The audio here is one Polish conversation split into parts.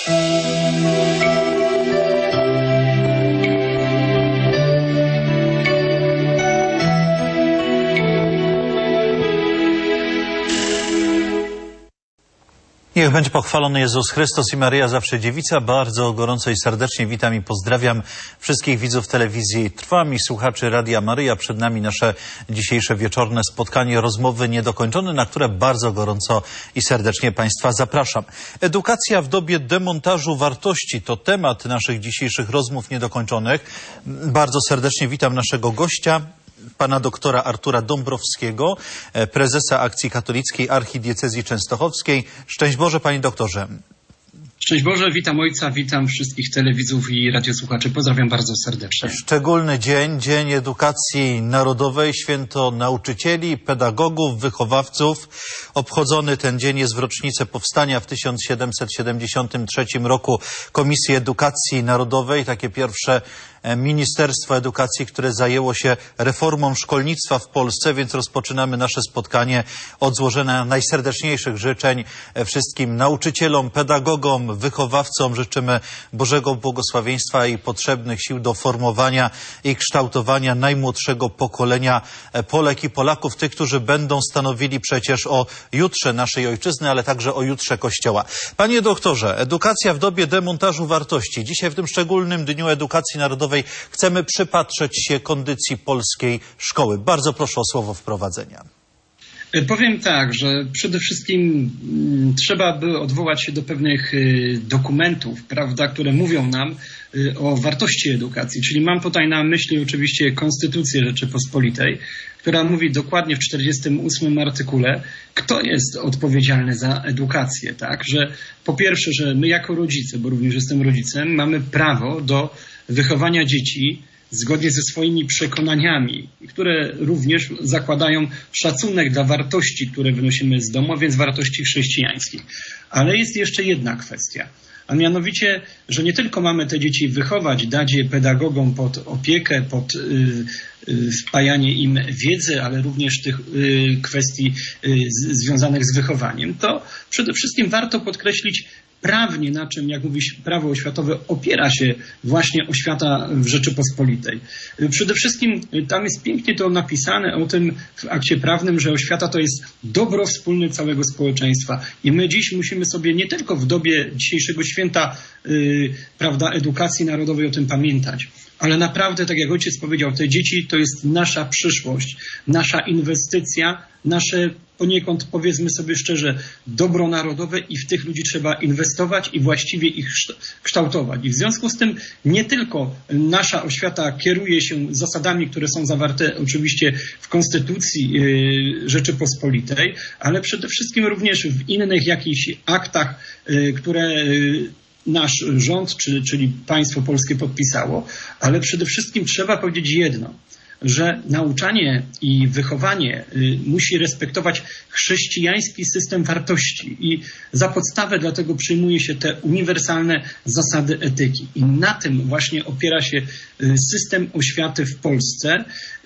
Niech będzie pochwalony Jezus Chrystus i Maryja Zawsze Dziewica. Bardzo gorąco i serdecznie witam i pozdrawiam wszystkich widzów telewizji Trwam i słuchaczy Radia Maryja. Przed nami nasze dzisiejsze wieczorne spotkanie, rozmowy niedokończone, na które bardzo gorąco i serdecznie Państwa zapraszam. Edukacja w dobie demontażu wartości to temat naszych dzisiejszych rozmów niedokończonych. Bardzo serdecznie witam naszego gościa, pana doktora Artura Dąbrowskiego, prezesa Akcji Katolickiej Archidiecezji Częstochowskiej. Szczęść Boże, panie doktorze. Szczęść Boże, witam ojca, witam wszystkich telewidzów i radiosłuchaczy. Pozdrawiam bardzo serdecznie. Szczególny dzień, Dzień Edukacji Narodowej, święto nauczycieli, pedagogów, wychowawców. Obchodzony ten dzień jest w rocznicę powstania w 1773 roku Komisji Edukacji Narodowej, takie pierwsze Ministerstwo Edukacji, które zajęło się reformą szkolnictwa w Polsce, więc rozpoczynamy nasze spotkanie od złożenia najserdeczniejszych życzeń wszystkim nauczycielom, pedagogom, wychowawcom. Życzymy Bożego błogosławieństwa i potrzebnych sił do formowania i kształtowania najmłodszego pokolenia Polek i Polaków, tych, którzy będą stanowili przecież o jutrze naszej ojczyzny, ale także o jutrze Kościoła. Panie doktorze, edukacja w dobie demontażu wartości. Dzisiaj w tym szczególnym Dniu Edukacji Narodowej chcemy przypatrzeć się kondycji polskiej szkoły. Bardzo proszę o słowo wprowadzenia. Powiem tak, że przede wszystkim trzeba by odwołać się do pewnych dokumentów, prawda, które mówią nam o wartości edukacji. Czyli mam tutaj na myśli oczywiście Konstytucję Rzeczypospolitej, która mówi dokładnie w 48 artykule, kto jest odpowiedzialny za edukację. Tak? Że po pierwsze, że my jako rodzice, bo również jestem rodzicem, mamy prawo do wychowania dzieci zgodnie ze swoimi przekonaniami, które również zakładają szacunek dla wartości, które wynosimy z domu, a więc wartości chrześcijańskich. Ale jest jeszcze jedna kwestia, a mianowicie, że nie tylko mamy te dzieci wychować, dać je pedagogom pod opiekę, pod wpajanie im wiedzy, ale również tych kwestii związanych z wychowaniem, to przede wszystkim warto podkreślić prawnie, na czym, jak mówisz, prawo oświatowe opiera się właśnie oświata w Rzeczypospolitej. Przede wszystkim tam jest pięknie to napisane o tym w akcie prawnym, że oświata to jest dobro wspólne całego społeczeństwa. I my dziś musimy sobie nie tylko w dobie dzisiejszego święta prawda, edukacji narodowej o tym pamiętać, ale naprawdę, tak jak ojciec powiedział, te dzieci to jest nasza przyszłość, nasza inwestycja, nasze poniekąd, powiedzmy sobie szczerze, dobro narodowe i w tych ludzi trzeba inwestować i właściwie ich kształtować. I w związku z tym nie tylko nasza oświata kieruje się zasadami, które są zawarte oczywiście w Konstytucji Rzeczypospolitej, ale przede wszystkim również w innych jakichś aktach, które nasz rząd, czyli państwo polskie podpisało, ale przede wszystkim trzeba powiedzieć jedno, że nauczanie i wychowanie musi respektować chrześcijański system wartości i za podstawę dlatego przyjmuje się te uniwersalne zasady etyki. I na tym właśnie opiera się system oświaty w Polsce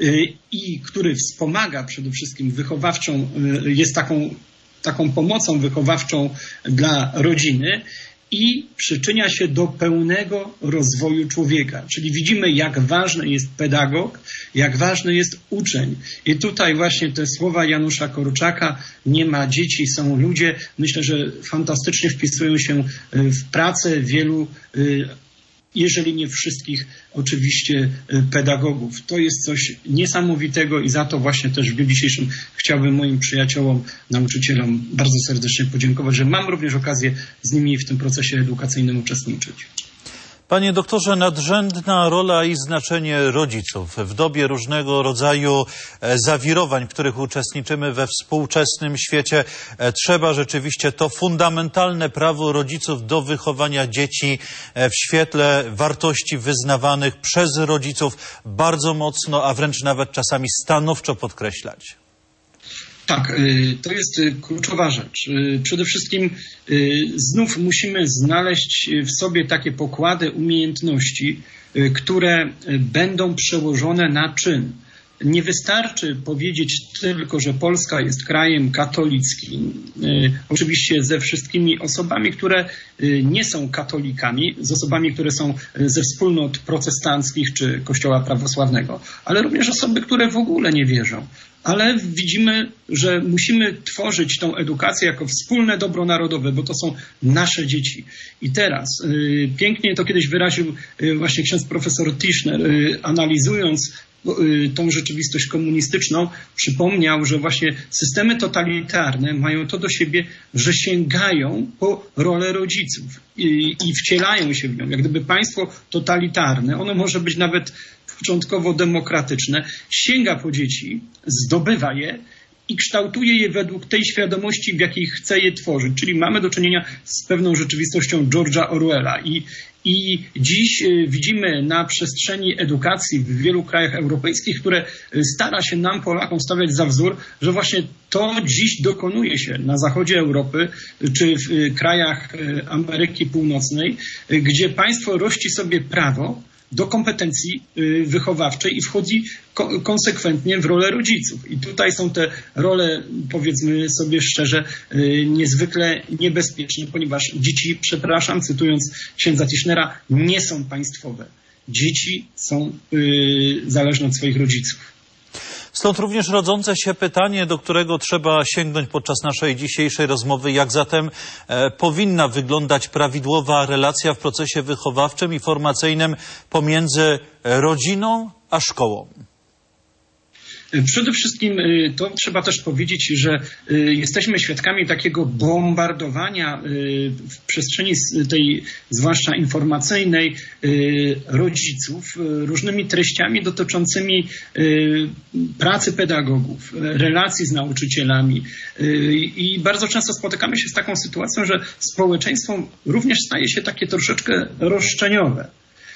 i który wspomaga przede wszystkim wychowawczą, jest taką pomocą wychowawczą dla rodziny i przyczynia się do pełnego rozwoju człowieka. Czyli widzimy, jak ważny jest pedagog, jak ważny jest uczeń. I tutaj właśnie te słowa Janusza Korczaka, nie ma dzieci, są ludzie, myślę, że fantastycznie wpisują się w pracę wielu, jeżeli nie wszystkich, oczywiście pedagogów. To jest coś niesamowitego i za to właśnie też w dniu dzisiejszym chciałbym moim przyjaciołom, nauczycielom bardzo serdecznie podziękować, że mam również okazję z nimi w tym procesie edukacyjnym uczestniczyć. Panie doktorze, nadrzędna rola i znaczenie rodziców w dobie różnego rodzaju zawirowań, w których uczestniczymy we współczesnym świecie. Trzeba rzeczywiście to fundamentalne prawo rodziców do wychowania dzieci w świetle wartości wyznawanych przez rodziców bardzo mocno, a wręcz nawet czasami stanowczo podkreślać. Tak, to jest kluczowa rzecz. Przede wszystkim znów musimy znaleźć w sobie takie pokłady umiejętności, które będą przełożone na czyn. nie wystarczy powiedzieć tylko, że Polska jest krajem katolickim. Oczywiście ze wszystkimi osobami, które nie są katolikami, z osobami, które są ze wspólnot protestanckich czy Kościoła prawosławnego, ale również osoby, które w ogóle nie wierzą. Ale widzimy, że musimy tworzyć tą edukację jako wspólne dobro narodowe, bo to są nasze dzieci. I teraz pięknie to kiedyś wyraził właśnie ksiądz profesor Tischner, analizując tą rzeczywistość komunistyczną, przypomniał, że właśnie systemy totalitarne mają to do siebie, że sięgają po rolę rodziców i wcielają się w nią. Jak gdyby państwo totalitarne, ono może być nawet początkowo demokratyczne, sięga po dzieci, zdobywa je i kształtuje je według tej świadomości, w jakiej chce je tworzyć. Czyli mamy do czynienia z pewną rzeczywistością George'a Orwella. I dziś widzimy na przestrzeni edukacji w wielu krajach europejskich, które stara się nam, Polakom, stawiać za wzór, że właśnie to dziś dokonuje się na zachodzie Europy czy w krajach Ameryki Północnej, gdzie państwo rości sobie prawo do kompetencji wychowawczej i wchodzi konsekwentnie w rolę rodziców. I tutaj są te role, powiedzmy sobie szczerze, niezwykle niebezpieczne, ponieważ dzieci, przepraszam, cytując księdza Tischnera, nie są państwowe. Dzieci są zależne od swoich rodziców. Stąd również rodzące się pytanie, do którego trzeba sięgnąć podczas naszej dzisiejszej rozmowy, jak zatem powinna wyglądać prawidłowa relacja w procesie wychowawczym i formacyjnym pomiędzy rodziną a szkołą. Przede wszystkim to trzeba też powiedzieć, że jesteśmy świadkami takiego bombardowania w przestrzeni tej, zwłaszcza informacyjnej, rodziców różnymi treściami dotyczącymi pracy pedagogów, relacji z nauczycielami. I bardzo często spotykamy się z taką sytuacją, że społeczeństwo również staje się takie troszeczkę roszczeniowe.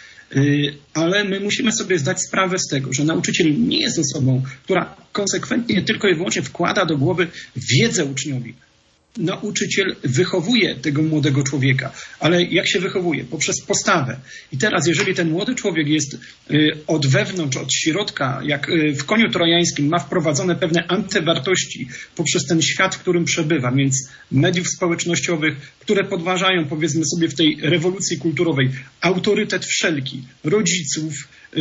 Ale my musimy sobie zdać sprawę z tego, że nauczyciel nie jest osobą, która konsekwentnie tylko i wyłącznie wkłada do głowy wiedzę uczniowi. Nauczyciel wychowuje tego młodego człowieka, ale jak się wychowuje? Poprzez postawę. I teraz, jeżeli ten młody człowiek jest od wewnątrz, od środka, jak w koniu trojańskim, ma wprowadzone pewne antywartości poprzez ten świat, w którym przebywa, więc mediów społecznościowych, które podważają, powiedzmy sobie, w tej rewolucji kulturowej autorytet wszelki, rodziców,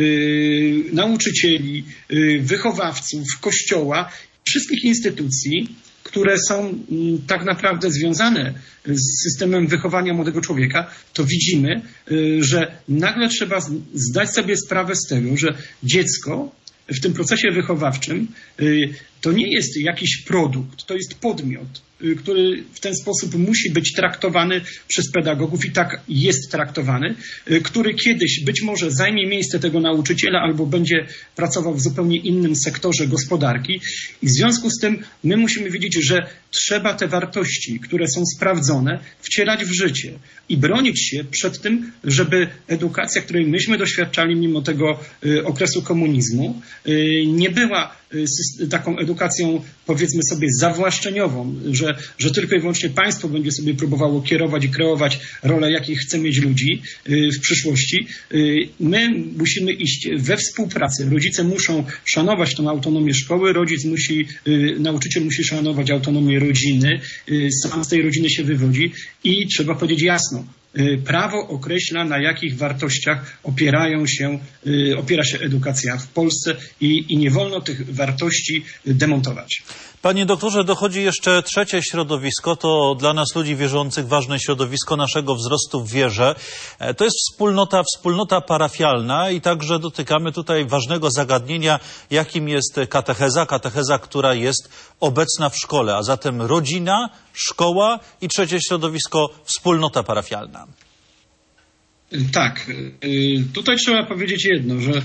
nauczycieli, wychowawców, kościoła, wszystkich instytucji, które są tak naprawdę związane z systemem wychowania młodego człowieka, to widzimy, że nagle trzeba zdać sobie sprawę z tego, że dziecko w tym procesie wychowawczym to nie jest jakiś produkt, to jest podmiot, który w ten sposób musi być traktowany przez pedagogów i tak jest traktowany, który kiedyś być może zajmie miejsce tego nauczyciela albo będzie pracował w zupełnie innym sektorze gospodarki. I w związku z tym my musimy wiedzieć, że trzeba te wartości, które są sprawdzone, wcielać w życie i bronić się przed tym, żeby edukacja, której myśmy doświadczali mimo tego okresu komunizmu, nie była taką edukacją, powiedzmy sobie, zawłaszczeniową, że tylko i wyłącznie państwo będzie sobie próbowało kierować i kreować rolę, jakiej chce mieć ludzi w przyszłości. My musimy iść we współpracy. Rodzice muszą szanować tą autonomię szkoły, nauczyciel musi szanować autonomię rodziny, sam z tej rodziny się wywodzi i trzeba powiedzieć jasno, prawo określa, na jakich wartościach opiera się edukacja w Polsce i nie wolno tych wartości demontować. Panie doktorze, dochodzi jeszcze trzecie środowisko, to dla nas ludzi wierzących ważne środowisko naszego wzrostu w wierze. To jest wspólnota parafialna i także dotykamy tutaj ważnego zagadnienia, jakim jest katecheza, która jest obecna w szkole, a zatem rodzina, szkoła i trzecie środowisko, wspólnota parafialna. Tak, tutaj trzeba powiedzieć jedno, że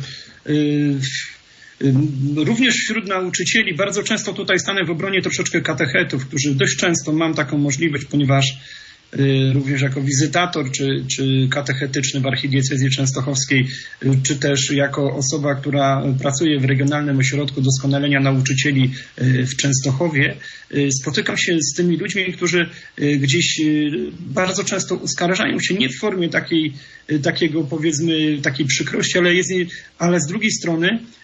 również wśród nauczycieli bardzo często tutaj stanę w obronie troszeczkę katechetów, którzy dość często, mam taką możliwość, ponieważ również jako wizytator czy katechetyczny w archidiecezji częstochowskiej, czy też jako osoba, która pracuje w Regionalnym Ośrodku Doskonalenia Nauczycieli w Częstochowie, spotykam się z tymi ludźmi, którzy gdzieś bardzo często uskarżają się nie w formie takiej przykrości, ale z drugiej strony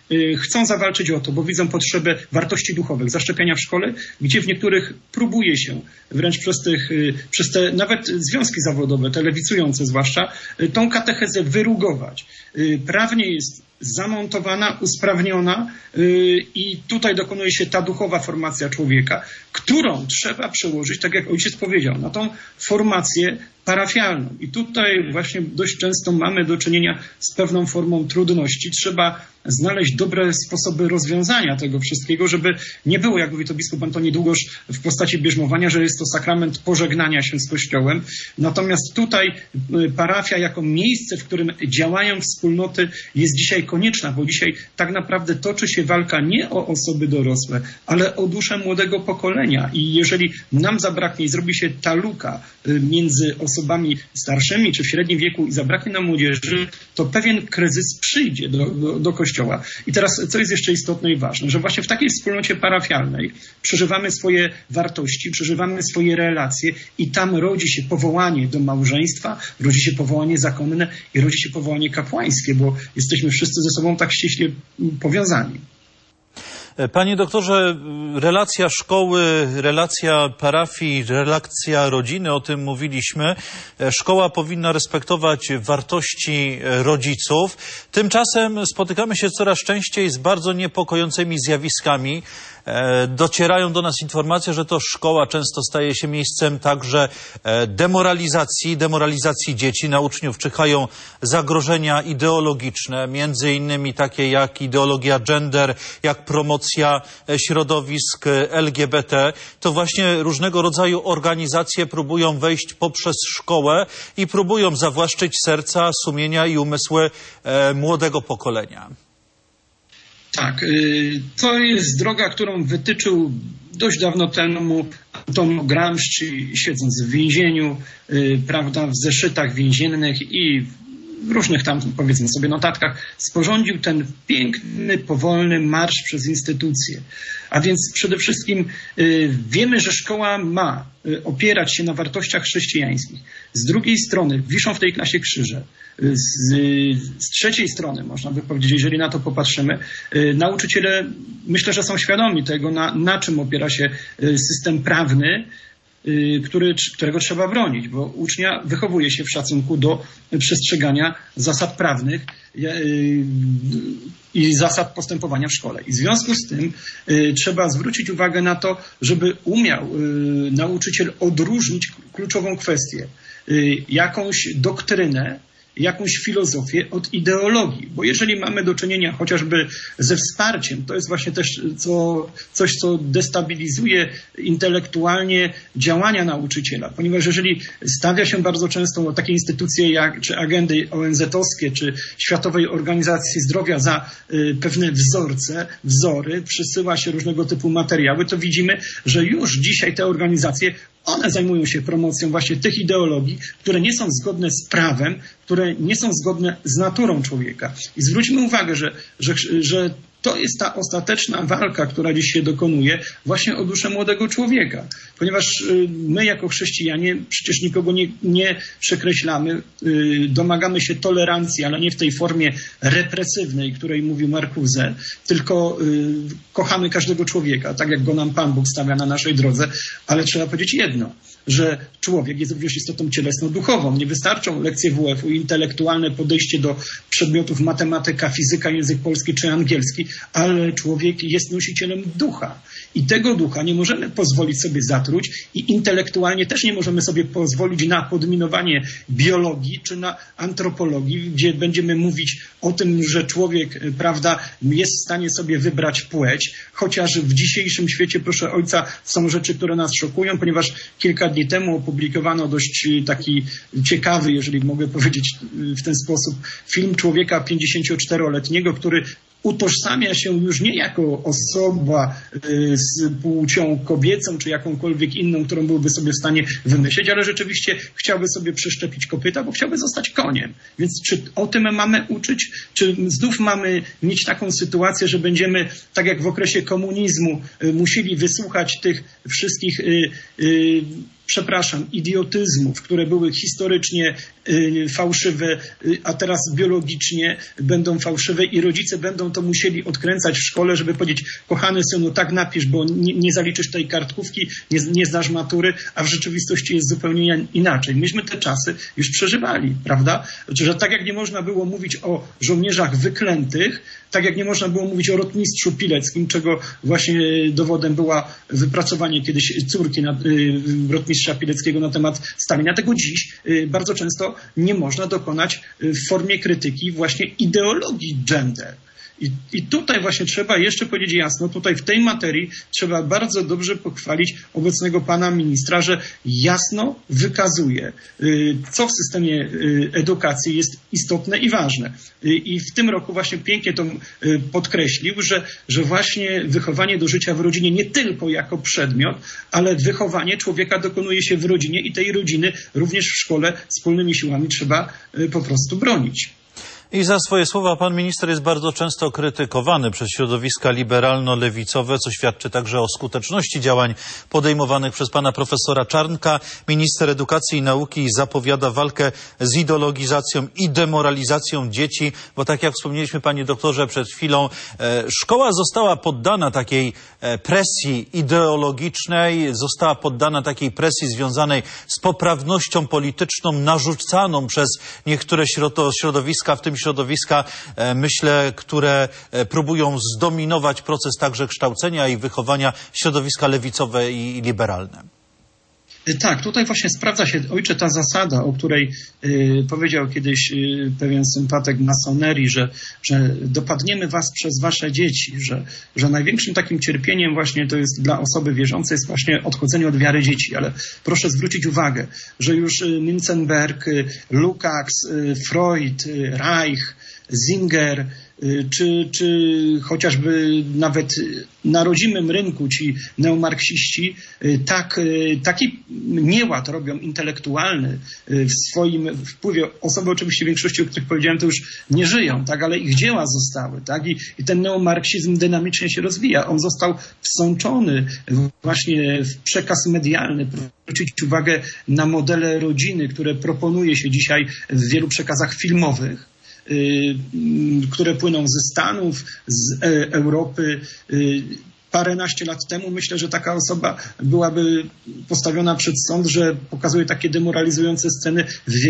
chcą zawalczyć o to, bo widzą potrzebę wartości duchowych, zaszczepiania w szkole, gdzie w niektórych próbuje się wręcz przez te nawet związki zawodowe, te lewicujące zwłaszcza, tą katechezę wyrugować. Prawnie jest zamontowana, usprawniona i tutaj dokonuje się ta duchowa formacja człowieka, którą trzeba przełożyć, tak jak ojciec powiedział, na tą formację parafialną. I tutaj właśnie dość często mamy do czynienia z pewną formą trudności. Trzeba znaleźć dobre sposoby rozwiązania tego wszystkiego, żeby nie było, jak mówi to biskup Antoni Długosz w postaci bierzmowania, że jest to sakrament pożegnania się z Kościołem. Natomiast tutaj parafia jako miejsce, w którym działają wspólnoty, jest dzisiaj konieczna, bo dzisiaj tak naprawdę toczy się walka nie o osoby dorosłe, ale o duszę młodego pokolenia. I jeżeli nam zabraknie i zrobi się ta luka między osobami starszymi czy w średnim wieku i zabraknie nam młodzieży, to pewien kryzys przyjdzie do Kościoła. I teraz, co jest jeszcze istotne i ważne, że właśnie w takiej wspólnocie parafialnej przeżywamy swoje wartości, przeżywamy swoje relacje i tam rodzi się powołanie do małżeństwa, rodzi się powołanie zakonne i rodzi się powołanie kapłańskie, bo jesteśmy wszyscy ze sobą tak ściśle powiązani. Panie doktorze, relacja szkoły, relacja parafii, relacja rodziny, o tym mówiliśmy. Szkoła powinna respektować wartości rodziców. Tymczasem spotykamy się coraz częściej z bardzo niepokojącymi zjawiskami. Docierają do nas informacje, że to szkoła często staje się miejscem także demoralizacji dzieci. Na uczniów czyhają zagrożenia ideologiczne, między innymi takie jak ideologia gender, jak promocja środowisk LGBT. To właśnie różnego rodzaju organizacje próbują wejść poprzez szkołę i próbują zawłaszczyć serca, sumienia i umysły młodego pokolenia. Tak, to jest droga, którą wytyczył dość dawno temu Antonio Gramsci, siedząc w więzieniu, prawda, w zeszytach więziennych i w różnych tam, powiedzmy sobie, notatkach, sporządził ten piękny, powolny marsz przez instytucje. A więc przede wszystkim wiemy, że szkoła ma opierać się na wartościach chrześcijańskich. Z drugiej strony wiszą w tej klasie krzyże. Z trzeciej strony, można by powiedzieć, jeżeli na to popatrzymy, nauczyciele myślę, że są świadomi tego, na czym opiera się system prawny, którego trzeba bronić, bo ucznia wychowuje się w szacunku do przestrzegania zasad prawnych i zasad postępowania w szkole. I w związku z tym trzeba zwrócić uwagę na to, żeby umiał nauczyciel odróżnić kluczową kwestię, jakąś doktrynę, jakąś filozofię od ideologii. Bo jeżeli mamy do czynienia chociażby ze wsparciem, to jest właśnie też coś, co destabilizuje intelektualnie działania nauczyciela. Ponieważ jeżeli stawia się bardzo często takie instytucje jak czy agendy ONZ-owskie, czy Światowej Organizacji Zdrowia za pewne wzory, przysyła się różnego typu materiały, to widzimy, że już dzisiaj te organizacje one zajmują się promocją właśnie tych ideologii, które nie są zgodne z prawem, które nie są zgodne z naturą człowieka. I zwróćmy uwagę, że to jest ta ostateczna walka, która dziś się dokonuje właśnie o duszę młodego człowieka. Ponieważ my jako chrześcijanie przecież nikogo nie przekreślamy, domagamy się tolerancji, ale nie w tej formie represywnej, której mówił Marcuse, tylko kochamy każdego człowieka, tak jak go nam Pan Bóg stawia na naszej drodze, ale trzeba powiedzieć jedno, że człowiek jest również istotą cielesno-duchową. Nie wystarczą lekcje WF-u, intelektualne podejście do przedmiotów matematyka, fizyka, język polski czy angielski, ale człowiek jest nosicielem ducha. I tego ducha nie możemy pozwolić sobie zatruć i intelektualnie też nie możemy sobie pozwolić na podminowanie biologii czy na antropologii, gdzie będziemy mówić o tym, że człowiek, prawda, jest w stanie sobie wybrać płeć, chociaż w dzisiejszym świecie, proszę ojca, są rzeczy, które nas szokują, ponieważ kilka dni temu opublikowano dość taki ciekawy, jeżeli mogę powiedzieć w ten sposób, film człowieka 54-letniego, który utożsamia się już nie jako osoba z płcią kobiecą, czy jakąkolwiek inną, którą byłby sobie w stanie wymyślić, ale rzeczywiście chciałby sobie przeszczepić kopyta, bo chciałby zostać koniem. Więc czy o tym mamy uczyć? Czy znów mamy mieć taką sytuację, że będziemy, tak jak w okresie komunizmu, musieli wysłuchać tych wszystkich idiotyzmów, które były historycznie fałszywe, a teraz biologicznie będą fałszywe i rodzice będą to musieli odkręcać w szkole, żeby powiedzieć: kochany synu, tak napisz, bo nie zaliczysz tej kartkówki, nie zdasz matury, a w rzeczywistości jest zupełnie inaczej. Myśmy te czasy już przeżywali, prawda? Że tak jak nie można było mówić o żołnierzach wyklętych, tak jak nie można było mówić o rotmistrzu Pileckim, czego właśnie dowodem była wypracowanie kiedyś córki rotmistrza Pileckiego na temat Stalina. Tego dziś bardzo często nie można dokonać w formie krytyki właśnie ideologii gender. I tutaj właśnie trzeba jeszcze powiedzieć jasno, tutaj w tej materii trzeba bardzo dobrze pochwalić obecnego pana ministra, że jasno wykazuje, co w systemie edukacji jest istotne i ważne. I w tym roku właśnie pięknie to podkreślił, że właśnie wychowanie do życia w rodzinie nie tylko jako przedmiot, ale wychowanie człowieka dokonuje się w rodzinie i tej rodziny również w szkole wspólnymi siłami trzeba po prostu bronić. I za swoje słowa pan minister jest bardzo często krytykowany przez środowiska liberalno-lewicowe, co świadczy także o skuteczności działań podejmowanych przez pana profesora Czarnka. Minister edukacji i nauki zapowiada walkę z ideologizacją i demoralizacją dzieci, bo tak jak wspomnieliśmy, panie doktorze, przed chwilą, szkoła została poddana takiej presji ideologicznej, została poddana takiej presji związanej z poprawnością polityczną narzucaną przez niektóre środowiska, w tym środowiska, myślę, które próbują zdominować proces także kształcenia i wychowania, środowiska lewicowe i liberalne. Tak, tutaj właśnie sprawdza się, ojcze, ta zasada, o której powiedział kiedyś pewien sympatek masonerii, że dopadniemy was przez wasze dzieci, że największym takim cierpieniem właśnie to jest dla osoby wierzącej jest właśnie odchodzenie od wiary dzieci. Ale proszę zwrócić uwagę, że już Münzenberg, Lukács, Freud, Reich, Singer, czy chociażby nawet na rodzimym rynku ci neomarksiści taki nieład robią intelektualny w swoim wpływie. Osoby oczywiście w większości, o których powiedziałem, to już nie żyją, tak, ale ich dzieła zostały, tak, i ten neomarksizm dynamicznie się rozwija. On został wsączony właśnie w przekaz medialny. Zwrócić uwagę na modele rodziny, które proponuje się dzisiaj w wielu przekazach filmowych, które płyną ze Stanów, z Europy. Paręnaście lat temu myślę, że taka osoba byłaby postawiona przed sąd, że pokazuje takie demoralizujące sceny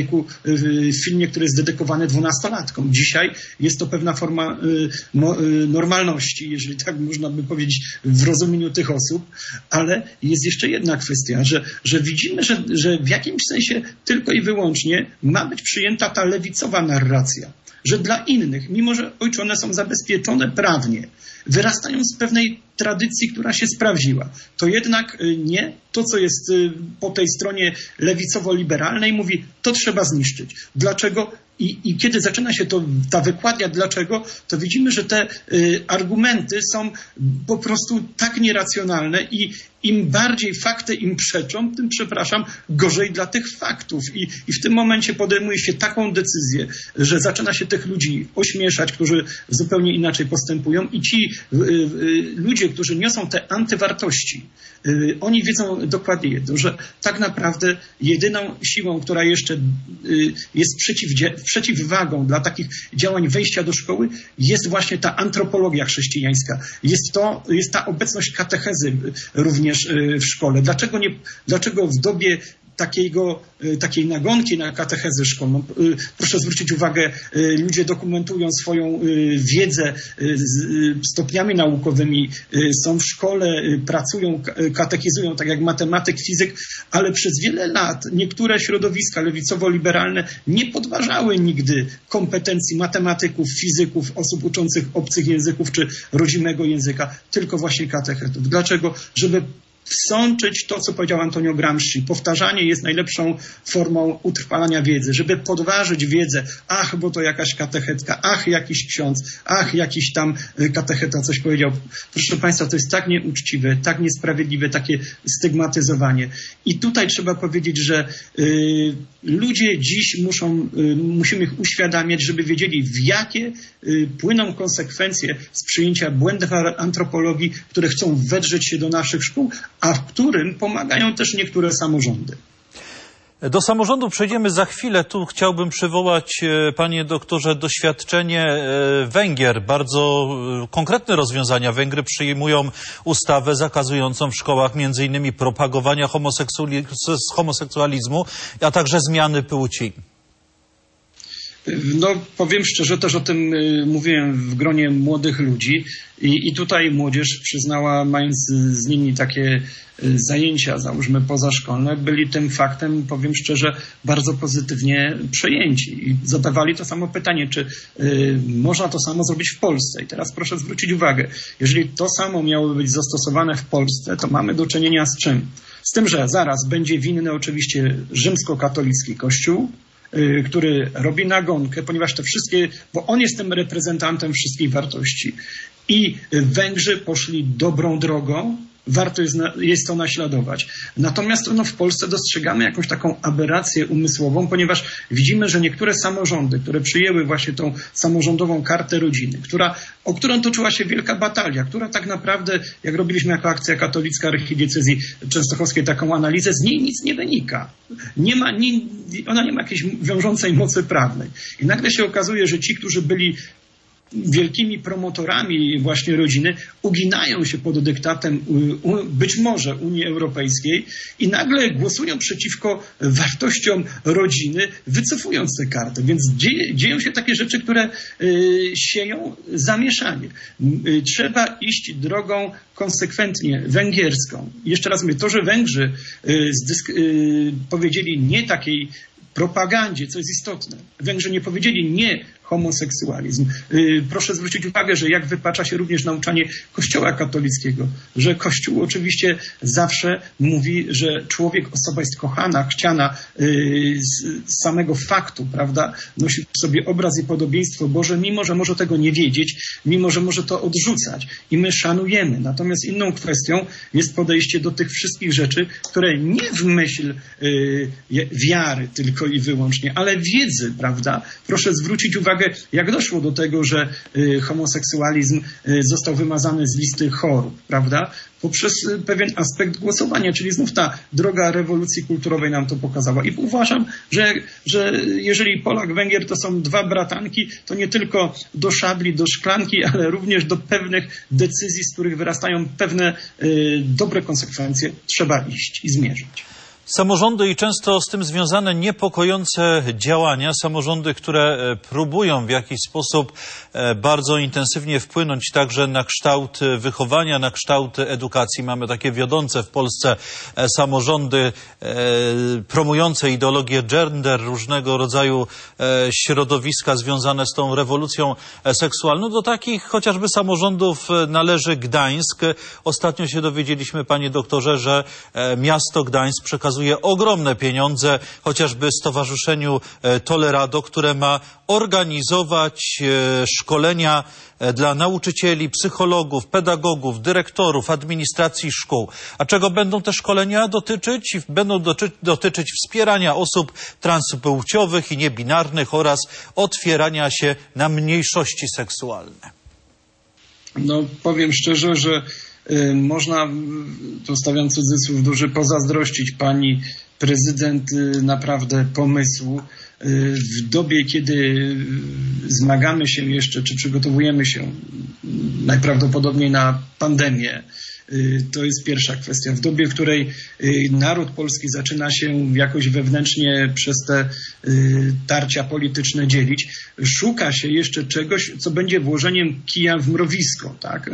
w filmie, który jest dedykowany 12-latkom. Dzisiaj jest to pewna forma normalności, jeżeli tak można by powiedzieć w rozumieniu tych osób, ale jest jeszcze jedna kwestia, że widzimy, że w jakimś sensie tylko i wyłącznie ma być przyjęta ta lewicowa narracja, że dla innych, mimo że ojcze, one są zabezpieczone prawnie, wyrastają z pewnej tradycji, która się sprawdziła. To jednak nie to, co jest po tej stronie lewicowo-liberalnej, mówi, to trzeba zniszczyć. Dlaczego? I kiedy zaczyna się ta wykładnia dlaczego, to widzimy, że te argumenty są po prostu tak nieracjonalne i im bardziej fakty im przeczą, tym, gorzej dla tych faktów. I w tym momencie podejmuje się taką decyzję, że zaczyna się tych ludzi ośmieszać, którzy zupełnie inaczej postępują i ci ludzie, którzy niosą te antywartości, oni wiedzą dokładnie jedno, że tak naprawdę jedyną siłą, która jeszcze jest przeciwwagą dla takich działań wejścia do szkoły, jest właśnie ta antropologia chrześcijańska. Jest ta obecność katechezy również w szkole. Dlaczego w dobie takiej nagonki na katechezę szkolną, proszę zwrócić uwagę, ludzie dokumentują swoją wiedzę stopniami naukowymi, są w szkole, pracują, katechizują, tak jak matematyk, fizyk, ale przez wiele lat niektóre środowiska lewicowo-liberalne nie podważały nigdy kompetencji matematyków, fizyków, osób uczących obcych języków czy rodzimego języka, tylko właśnie katechetów. Dlaczego? Żeby wsączyć to, co powiedział Antonio Gramsci. Powtarzanie jest najlepszą formą utrwalania wiedzy. Żeby podważyć wiedzę, bo to jakaś katechetka, jakiś ksiądz, jakiś tam katecheta coś powiedział. Proszę Państwa, to jest tak nieuczciwe, tak niesprawiedliwe, takie stygmatyzowanie. I tutaj trzeba powiedzieć, że ludzie dziś musimy ich uświadamiać, żeby wiedzieli, w jakie płyną konsekwencje z przyjęcia błędów antropologii, które chcą wedrzeć się do naszych szkół, a w którym pomagają też niektóre samorządy. Do samorządu przejdziemy za chwilę. Tu chciałbym przywołać, panie doktorze, doświadczenie Węgier. Bardzo konkretne rozwiązania. Węgry przyjmują ustawę zakazującą w szkołach między innymi propagowania homoseksualizmu, a także zmiany płci. No, powiem szczerze, też o tym mówiłem w gronie młodych ludzi i tutaj młodzież przyznała, mając z nimi takie zajęcia, załóżmy pozaszkolne, byli tym faktem, powiem szczerze, bardzo pozytywnie przejęci i zadawali to samo pytanie, czy można to samo zrobić w Polsce. I teraz proszę zwrócić uwagę, jeżeli to samo miało być zastosowane w Polsce, to mamy do czynienia z czym? Z tym, że zaraz będzie winny oczywiście rzymskokatolicki Kościół, który robi nagonkę, ponieważ te wszystkie, bo on jest tym reprezentantem wszystkich wartości. I Węgrzy poszli dobrą drogą, warto jest to naśladować. Natomiast w Polsce dostrzegamy jakąś taką aberrację umysłową, ponieważ widzimy, że niektóre samorządy, które przyjęły właśnie tą samorządową kartę rodziny, o którą toczyła się wielka batalia, która tak naprawdę, jak robiliśmy jako Akcja Katolicka Archidiecezji Częstochowskiej taką analizę, z niej nic nie wynika. Ona nie ma jakiejś wiążącej mocy prawnej. I nagle się okazuje, że ci, którzy byli wielkimi promotorami właśnie rodziny, uginają się pod dyktatem być może Unii Europejskiej i nagle głosują przeciwko wartościom rodziny, wycofując tę kartę. Więc dzieją się takie rzeczy, które sieją zamieszanie. Trzeba iść drogą konsekwentnie węgierską. Jeszcze raz mówię, to, że Węgrzy powiedzieli nie takiej propagandzie, co jest istotne. Węgrzy nie powiedzieli nie homoseksualizm. Proszę zwrócić uwagę, że jak wypacza się również nauczanie Kościoła katolickiego, że Kościół oczywiście zawsze mówi, że osoba jest kochana, chciana z samego faktu, prawda? Nosi w sobie obraz i podobieństwo Boże, mimo że może tego nie wiedzieć, mimo że może to odrzucać. I my szanujemy. Natomiast inną kwestią jest podejście do tych wszystkich rzeczy, które nie w myśl wiary tylko i wyłącznie, ale wiedzy, prawda? Proszę zwrócić uwagę, jak doszło do tego, że homoseksualizm został wymazany z listy chorób, prawda? Poprzez pewien aspekt głosowania, czyli znów ta droga rewolucji kulturowej nam to pokazała. I uważam, że jeżeli Polak, Węgier to są dwa bratanki, to nie tylko do szabli, do szklanki, ale również do pewnych decyzji, z których wyrastają pewne dobre konsekwencje, trzeba iść i zmierzyć. Samorządy i często z tym związane niepokojące działania, samorządy, które próbują w jakiś sposób bardzo intensywnie wpłynąć także na kształt wychowania, na kształt edukacji. Mamy takie wiodące w Polsce samorządy promujące ideologię gender, różnego rodzaju środowiska związane z tą rewolucją seksualną. Do takich chociażby samorządów należy Gdańsk. Ostatnio się dowiedzieliśmy, panie doktorze, że miasto Gdańsk przekazuje ogromne pieniądze chociażby Stowarzyszeniu Tolerado, które ma organizować szkolenia dla nauczycieli, psychologów, pedagogów, dyrektorów, administracji szkół. A czego będą te szkolenia dotyczyć? Będą dotyczyć wspierania osób transpłciowych i niebinarnych oraz otwierania się na mniejszości seksualne. No, powiem szczerze, że można, tu stawiam cudzysłów duży, pozazdrościć pani prezydent naprawdę pomysłu. W dobie, kiedy zmagamy się jeszcze, czy przygotowujemy się najprawdopodobniej na pandemię, to jest pierwsza kwestia. W dobie, w której naród polski zaczyna się jakoś wewnętrznie przez te tarcia polityczne dzielić, szuka się jeszcze czegoś, co będzie włożeniem kija w mrowisko, tak?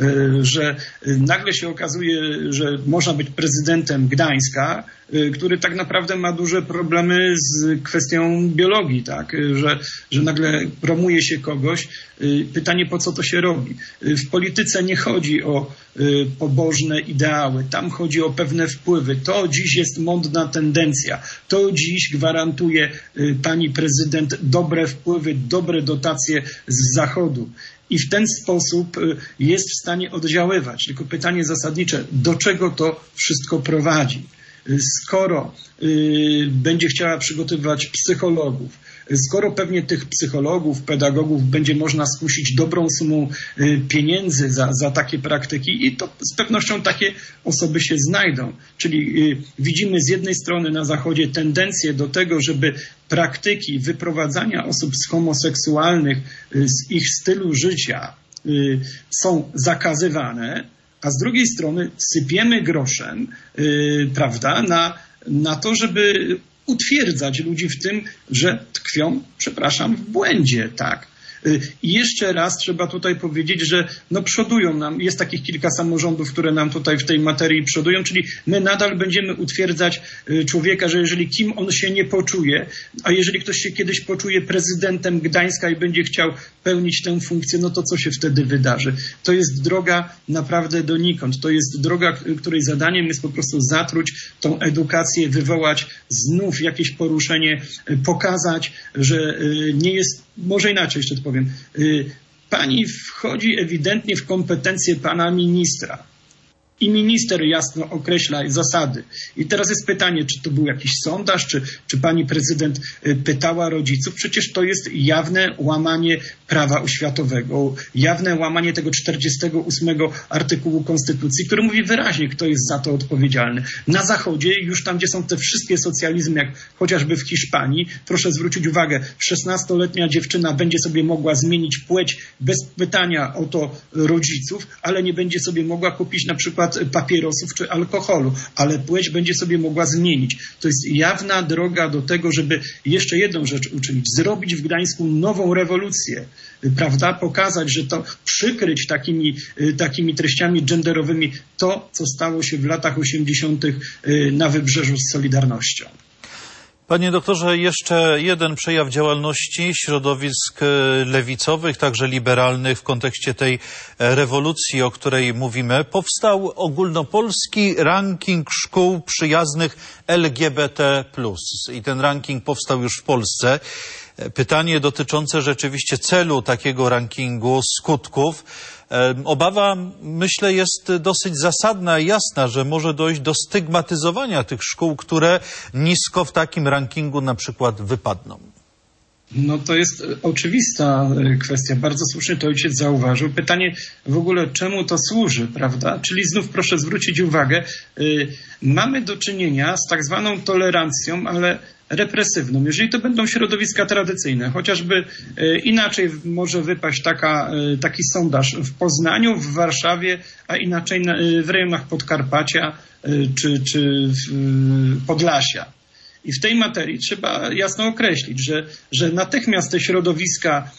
Że nagle się okazuje, że można być prezydentem Gdańska, który tak naprawdę ma duże problemy z kwestią biologii, tak? Że nagle promuje się kogoś. Pytanie, po co to się robi? W polityce nie chodzi o pobożne ideały, tam chodzi o pewne wpływy. To dziś jest modna tendencja. To dziś gwarantuje pani prezydent dobre wpływy, dobre dotacje z zachodu. I w ten sposób jest w stanie oddziaływać. Tylko pytanie zasadnicze, do czego to wszystko prowadzi? Skoro będzie chciała przygotowywać psychologów, skoro pewnie tych psychologów, pedagogów będzie można skusić dobrą sumą pieniędzy za takie praktyki i to z pewnością takie osoby się znajdą. Czyli widzimy z jednej strony na Zachodzie tendencję do tego, żeby praktyki wyprowadzania osób homoseksualnych z ich stylu życia są zakazywane, a z drugiej strony sypiemy groszem, prawda, na to, żeby utwierdzać ludzi w tym, że tkwią, przepraszam, w błędzie, tak. I jeszcze raz trzeba tutaj powiedzieć, że przodują nam, jest takich kilka samorządów, które nam tutaj w tej materii przodują, czyli my nadal będziemy utwierdzać człowieka, że jeżeli kim on się nie poczuje, a jeżeli ktoś się kiedyś poczuje prezydentem Gdańska i będzie chciał pełnić tę funkcję, no to co się wtedy wydarzy? To jest droga naprawdę donikąd. To jest droga, której zadaniem jest po prostu zatruć tą edukację, wywołać znów jakieś poruszenie, pokazać, że nie jest, może inaczej jeszcze to powiem, pani wchodzi ewidentnie w kompetencje pana ministra. I minister jasno określa zasady. I teraz jest pytanie, czy to był jakiś sondaż, czy pani prezydent pytała rodziców? Przecież to jest jawne łamanie prawa oświatowego, jawne łamanie tego 48 artykułu Konstytucji, który mówi wyraźnie, kto jest za to odpowiedzialny. Na Zachodzie, już tam, gdzie są te wszystkie socjalizmy, jak chociażby w Hiszpanii, proszę zwrócić uwagę, 16-letnia dziewczyna będzie sobie mogła zmienić płeć bez pytania o to rodziców, ale nie będzie sobie mogła kupić na przykład papierosów czy alkoholu, ale płeć będzie sobie mogła zmienić. To jest jawna droga do tego, żeby jeszcze jedną rzecz uczynić, zrobić w Gdańsku nową rewolucję, prawda, pokazać, że to przykryć takimi treściami genderowymi to, co stało się w latach 80. na Wybrzeżu z Solidarnością. Panie doktorze, jeszcze jeden przejaw działalności środowisk lewicowych, także liberalnych w kontekście tej rewolucji, o której mówimy. Powstał ogólnopolski ranking szkół przyjaznych LGBT+. I ten ranking powstał już w Polsce. Pytanie dotyczące rzeczywiście celu takiego rankingu, skutków. Obawa, myślę, jest dosyć zasadna i jasna, że może dojść do stygmatyzowania tych szkół, które nisko w takim rankingu na przykład wypadną. No to jest oczywista kwestia. Bardzo słusznie to ojciec zauważył. Pytanie w ogóle, czemu to służy, prawda? Czyli znów proszę zwrócić uwagę, mamy do czynienia z tak zwaną tolerancją, ale represywną. Jeżeli to będą środowiska tradycyjne, chociażby inaczej może wypaść taki sondaż w Poznaniu, w Warszawie, a inaczej w rejonach Podkarpacia czy Podlasia. I w tej materii trzeba jasno określić, że natychmiast te środowiska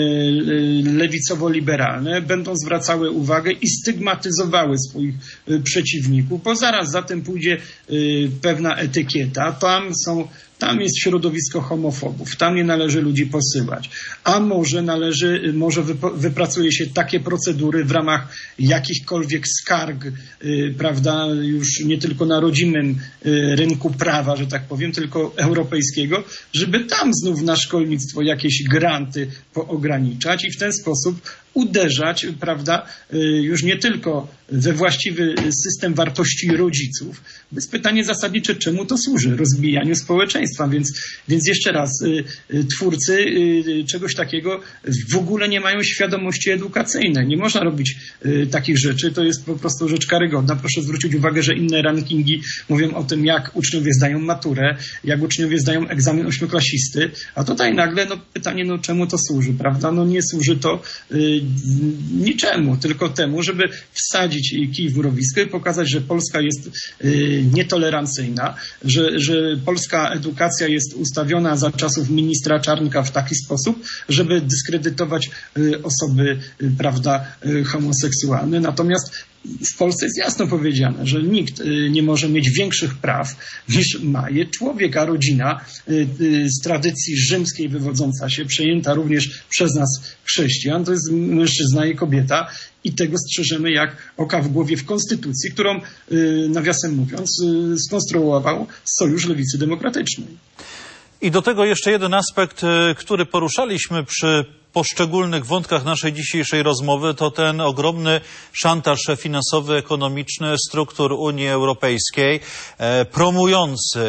lewicowo-liberalne będą zwracały uwagę i stygmatyzowały swoich przeciwników, bo zaraz za tym pójdzie pewna etykieta. Tam jest środowisko homofobów, tam nie należy ludzi posyłać. A może wypracuje się takie procedury w ramach jakichkolwiek skarg, prawda, już nie tylko na rodzimym rynku prawa, że tak powiem, tylko europejskiego, żeby tam znów na szkolnictwo jakieś granty poograniczać i w ten sposób uderzać, prawda, już nie tylko we właściwy system wartości rodziców. Jest pytanie zasadnicze, czemu to służy? Rozbijaniu społeczeństwa. Więc jeszcze raz, twórcy czegoś takiego w ogóle nie mają świadomości edukacyjnej. Nie można robić takich rzeczy. To jest po prostu rzecz karygodna. Proszę zwrócić uwagę, że inne rankingi mówią o tym, jak uczniowie zdają maturę, jak uczniowie zdają egzamin ośmioklasisty, a tutaj nagle pytanie, czemu to służy, prawda? Nie służy to niczemu, tylko temu, żeby wsadzić kij w mrowisko i pokazać, że Polska jest nietolerancyjna, że polska edukacja jest ustawiona za czasów ministra Czarnka w taki sposób, żeby dyskredytować osoby, prawda, homoseksualne. Natomiast w Polsce jest jasno powiedziane, że nikt nie może mieć większych praw niż ma je człowiek, a rodzina z tradycji rzymskiej wywodząca się, przejęta również przez nas chrześcijan, to jest mężczyzna i kobieta i tego strzeżemy jak oka w głowie w Konstytucji, którą, nawiasem mówiąc, skonstruował Sojusz Lewicy Demokratycznej. I do tego jeszcze jeden aspekt, który poruszaliśmy przy poszczególnych wątkach naszej dzisiejszej rozmowy, to ten ogromny szantaż finansowy, ekonomiczny struktur Unii Europejskiej, promujący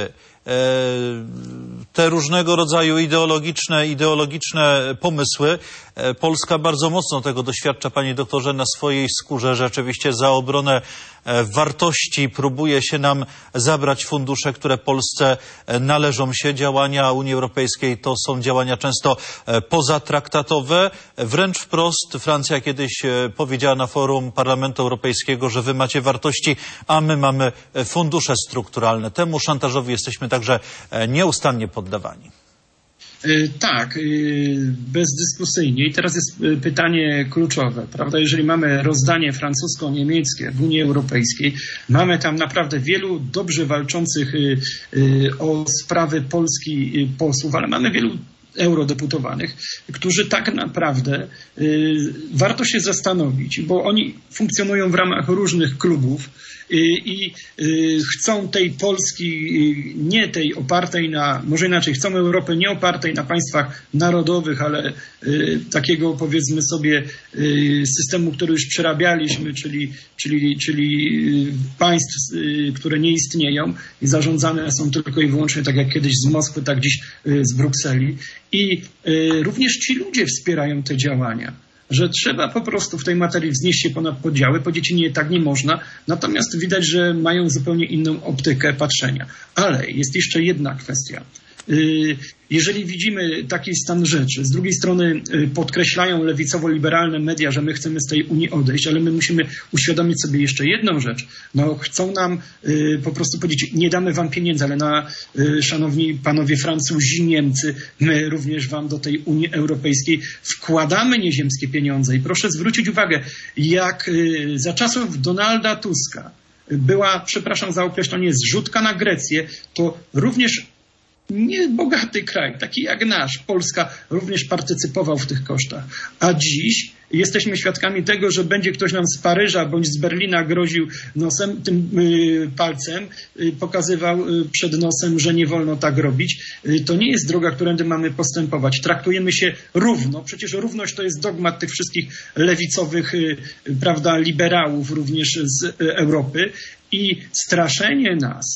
te różnego rodzaju ideologiczne pomysły. Polska bardzo mocno tego doświadcza, panie doktorze, na swojej skórze. Rzeczywiście za obronę wartości próbuje się nam zabrać fundusze, które Polsce należą się. Działania Unii Europejskiej to są działania często pozatraktatowe. Wręcz wprost Francja kiedyś powiedziała na forum Parlamentu Europejskiego, że wy macie wartości, a my mamy fundusze strukturalne. Temu szantażowi jesteśmy także nieustannie poddawani. Tak, bezdyskusyjnie. I teraz jest pytanie kluczowe, prawda? Jeżeli mamy rozdanie francusko-niemieckie w Unii Europejskiej, mamy tam naprawdę wielu dobrze walczących o sprawy Polski posłów, ale mamy wielu eurodeputowanych, którzy tak naprawdę warto się zastanowić, bo oni funkcjonują w ramach różnych klubów i chcą tej Polski, nie tej opartej na, może inaczej, chcą Europy nie opartej na państwach narodowych, ale takiego, powiedzmy sobie, systemu, który już przerabialiśmy, czyli państw, które nie istnieją i zarządzane są tylko i wyłącznie, tak jak kiedyś z Moskwy, tak dziś z Brukseli. I również ci ludzie wspierają te działania, że trzeba po prostu w tej materii wznieść się ponad podziały, powiedzieć nie, tak nie można, natomiast widać, że mają zupełnie inną optykę patrzenia. Ale jest jeszcze jedna kwestia. Jeżeli widzimy taki stan rzeczy, z drugiej strony podkreślają lewicowo-liberalne media, że my chcemy z tej Unii odejść, ale my musimy uświadomić sobie jeszcze jedną rzecz. No, chcą nam po prostu powiedzieć, nie damy wam pieniędzy, ale szanowni panowie Francuzi, Niemcy, my również wam do tej Unii Europejskiej wkładamy nieziemskie pieniądze. I proszę zwrócić uwagę, jak za czasów Donalda Tuska była, przepraszam za określenie, zrzutka na Grecję, to również niebogaty kraj, taki jak nasz, Polska, również partycypował w tych kosztach. A dziś jesteśmy świadkami tego, że będzie ktoś nam z Paryża bądź z Berlina groził nosem, tym palcem, pokazywał przed nosem, że nie wolno tak robić. To nie jest droga, którędy mamy postępować. Traktujemy się równo. Przecież równość to jest dogmat tych wszystkich lewicowych, prawda, liberałów również z Europy. I straszenie nas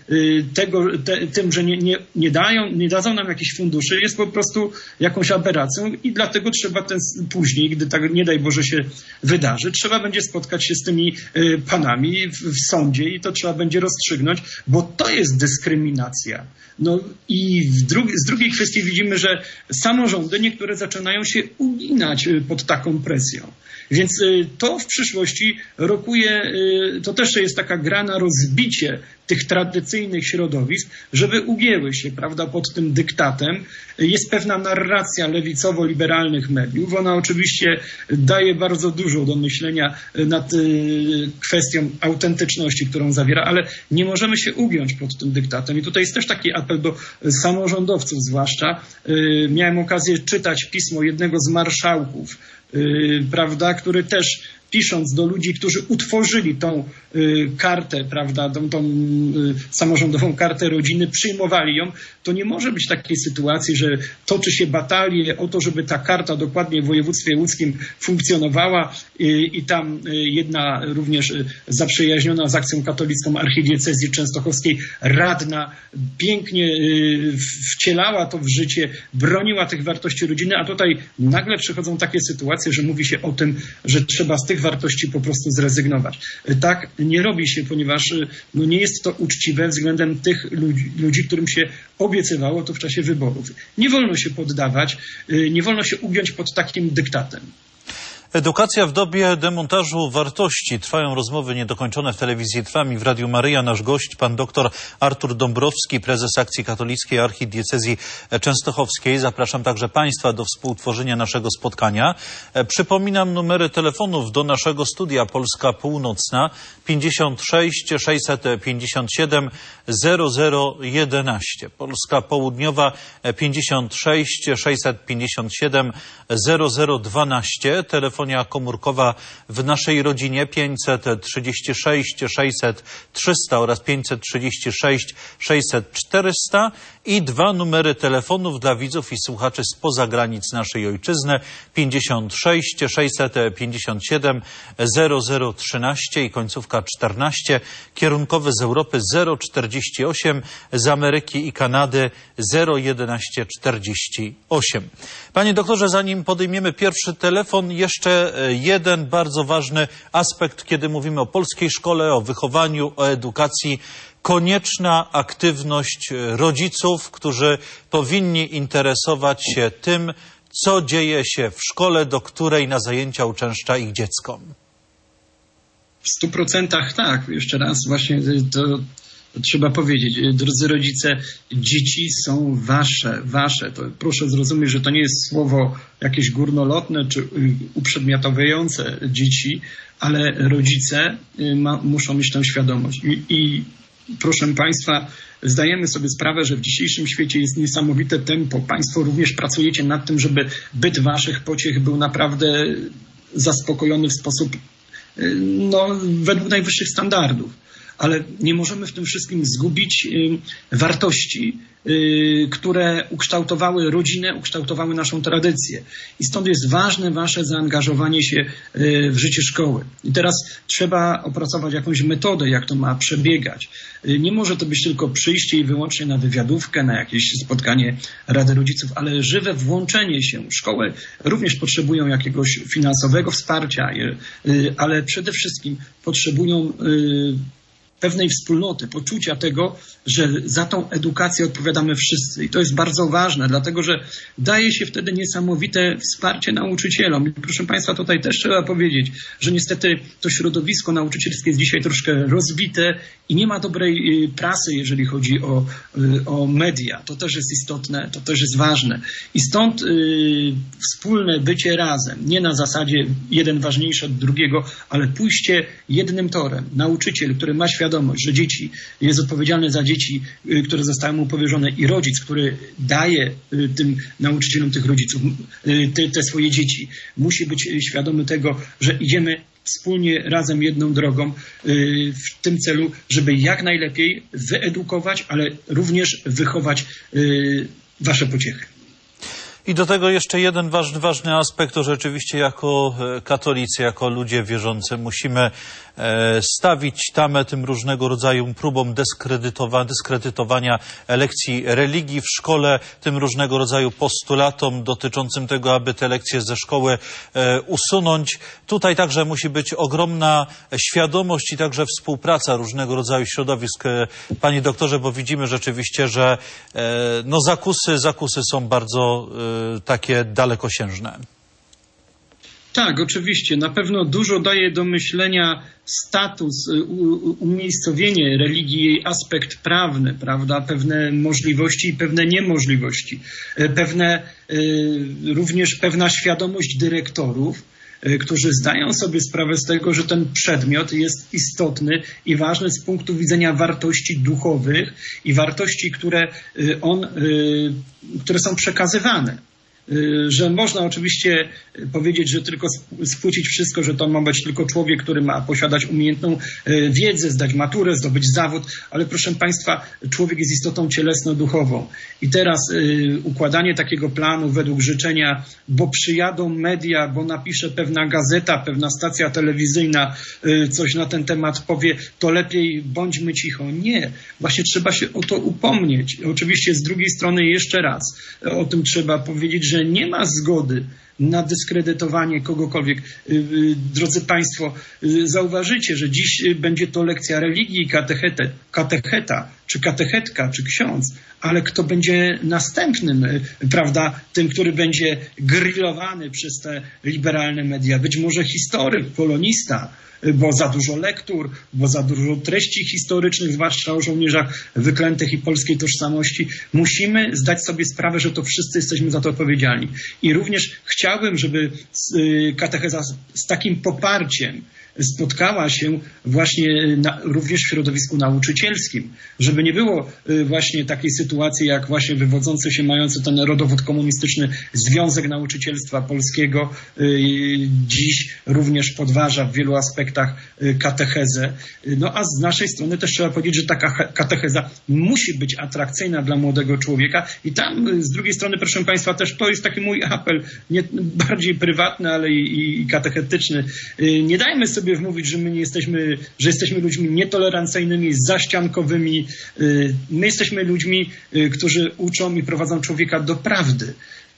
tym, że nie dadzą nam jakichś funduszy, jest po prostu jakąś aberracją i dlatego trzeba później, gdy tak nie daj Boże się wydarzy, trzeba będzie spotkać się z tymi panami w sądzie i to trzeba będzie rozstrzygnąć, bo to jest dyskryminacja. No i z drugiej kwestii widzimy, że samorządy niektóre zaczynają się uginać pod taką presją. Więc to w przyszłości rokuje, to też jest taka gra na rozbicie tych tradycyjnych środowisk, żeby ugięły się, prawda, pod tym dyktatem. Jest pewna narracja lewicowo-liberalnych mediów. Ona oczywiście daje bardzo dużo do myślenia nad kwestią autentyczności, którą zawiera, ale nie możemy się ugiąć pod tym dyktatem. I tutaj jest też taki apel do samorządowców zwłaszcza. Miałem okazję czytać pismo jednego z marszałków, prawda, który też pisząc do ludzi, którzy utworzyli tą kartę, prawda, tą samorządową kartę rodziny, przyjmowali ją, to nie może być takiej sytuacji, że toczy się batalie o to, żeby ta karta dokładnie w województwie łódzkim funkcjonowała i tam jedna również zaprzyjaźniona z akcją katolicką archidiecezji częstochowskiej radna pięknie wcielała to w życie, broniła tych wartości rodziny, a tutaj nagle przychodzą takie sytuacje, że mówi się o tym, że trzeba z tych wartości po prostu zrezygnować. Tak nie robi się, ponieważ no, nie jest to uczciwe względem tych ludzi, którym się obiecywało to w czasie wyborów. Nie wolno się poddawać, nie wolno się ugiąć pod takim dyktatem. Edukacja w dobie demontażu wartości. Trwają rozmowy niedokończone w telewizji Trwam i w Radiu Maryja. Nasz gość, pan doktor Artur Dąbrowski, prezes Akcji Katolickiej Archidiecezji Częstochowskiej. Zapraszam także państwa do współtworzenia naszego spotkania. Przypominam numery telefonów do naszego studia Polska Północna 56 657 0011. Polska Południowa 56 657 0012. Telefon telefonia komórkowa w naszej rodzinie 536 600 300 oraz 536 600 400 i 2 numery telefonów dla widzów i słuchaczy spoza granic naszej ojczyzny 56 657 0013 i końcówka 14, kierunkowy z Europy 048, z Ameryki i Kanady 01148. Panie doktorze, zanim podejmiemy pierwszy telefon, jeszcze jeden bardzo ważny aspekt, kiedy mówimy o polskiej szkole, o wychowaniu, o edukacji. Konieczna aktywność rodziców, którzy powinni interesować się tym, co dzieje się w szkole, do której na zajęcia uczęszcza ich dziecko. W 100% tak. Jeszcze raz właśnie to trzeba powiedzieć. Drodzy rodzice, dzieci są wasze. To proszę zrozumieć, że to nie jest słowo jakieś górnolotne czy uprzedmiotawiające dzieci, ale rodzice muszą mieć tę świadomość. I proszę Państwa, zdajemy sobie sprawę, że w dzisiejszym świecie jest niesamowite tempo. Państwo również pracujecie nad tym, żeby byt waszych pociech był naprawdę zaspokojony w sposób według najwyższych standardów. Ale nie możemy w tym wszystkim zgubić wartości, które ukształtowały rodzinę, ukształtowały naszą tradycję. I stąd jest ważne wasze zaangażowanie się w życie szkoły. I teraz trzeba opracować jakąś metodę, jak to ma przebiegać. Nie może to być tylko przyjście i wyłącznie na wywiadówkę, na jakieś spotkanie Rady Rodziców, ale żywe włączenie się. Szkoły również potrzebują jakiegoś finansowego wsparcia, ale przede wszystkim potrzebują pewnej wspólnoty, poczucia tego, że za tą edukację odpowiadamy wszyscy. I to jest bardzo ważne, dlatego że daje się wtedy niesamowite wsparcie nauczycielom. I proszę Państwa, tutaj też trzeba powiedzieć, że niestety to środowisko nauczycielskie jest dzisiaj troszkę rozbite i nie ma dobrej prasy, jeżeli chodzi o media. To też jest istotne, to też jest ważne. I stąd wspólne bycie razem, nie na zasadzie jeden ważniejszy od drugiego, ale pójście jednym torem. Nauczyciel, który ma świadomość, że dzieci jest odpowiedzialny za dzieci, które zostały mu powierzone i rodzic, który daje tym nauczycielom tych rodziców te swoje dzieci, musi być świadomy tego, że idziemy wspólnie, razem, jedną drogą w tym celu, żeby jak najlepiej wyedukować, ale również wychować wasze pociechy. I do tego jeszcze jeden ważny aspekt, to rzeczywiście jako katolicy, jako ludzie wierzący musimy stawić tamę tym różnego rodzaju próbom dyskredytowania lekcji religii w szkole, tym różnego rodzaju postulatom dotyczącym tego, aby te lekcje ze szkoły usunąć. Tutaj także musi być ogromna świadomość i także współpraca różnego rodzaju środowisk, panie doktorze, bo widzimy rzeczywiście, że zakusy są bardzo takie dalekosiężne. Tak, oczywiście. Na pewno dużo daje do myślenia status, umiejscowienie religii, jej aspekt prawny, prawda? Pewne możliwości i pewne niemożliwości. Również pewna świadomość dyrektorów, którzy zdają sobie sprawę z tego, że ten przedmiot jest istotny i ważny z punktu widzenia wartości duchowych i wartości, które są przekazywane. Że można oczywiście powiedzieć, że tylko spłucić wszystko, że to ma być tylko człowiek, który ma posiadać umiejętną wiedzę, zdać maturę, zdobyć zawód, ale proszę Państwa, człowiek jest istotą cielesno-duchową. I teraz układanie takiego planu według życzenia, bo przyjadą media, bo napisze pewna gazeta, pewna stacja telewizyjna, coś na ten temat powie, to lepiej bądźmy cicho. Nie, właśnie trzeba się o to upomnieć. Oczywiście z drugiej strony jeszcze raz o tym trzeba powiedzieć, że nie ma zgody na dyskredytowanie kogokolwiek. Drodzy Państwo, zauważycie, że dziś będzie to lekcja religii i katecheta, czy katechetka, czy ksiądz, ale kto będzie następnym, prawda, tym, który będzie grillowany przez te liberalne media? Być może historyk, polonista, bo za dużo lektur, bo za dużo treści historycznych, zwłaszcza o żołnierzach wyklętych i polskiej tożsamości. Musimy zdać sobie sprawę, że to wszyscy jesteśmy za to odpowiedzialni. I również chciałbym, żeby katecheza z takim poparciem spotkała się właśnie również w środowisku nauczycielskim, żeby nie było właśnie takiej sytuacji, jak właśnie wywodzący się, mający ten rodowód komunistyczny Związek Nauczycielstwa Polskiego dziś również podważa w wielu aspektach katechezę. No a z naszej strony też trzeba powiedzieć, że taka katecheza musi być atrakcyjna dla młodego człowieka i tam z drugiej strony, proszę Państwa, też to jest taki mój apel, nie bardziej prywatny, ale i katechetyczny. Nie dajmy sobie wmówić, że my nie jesteśmy, że jesteśmy ludźmi nietolerancyjnymi, zaściankowymi. My jesteśmy ludźmi, którzy uczą i prowadzą człowieka do prawdy.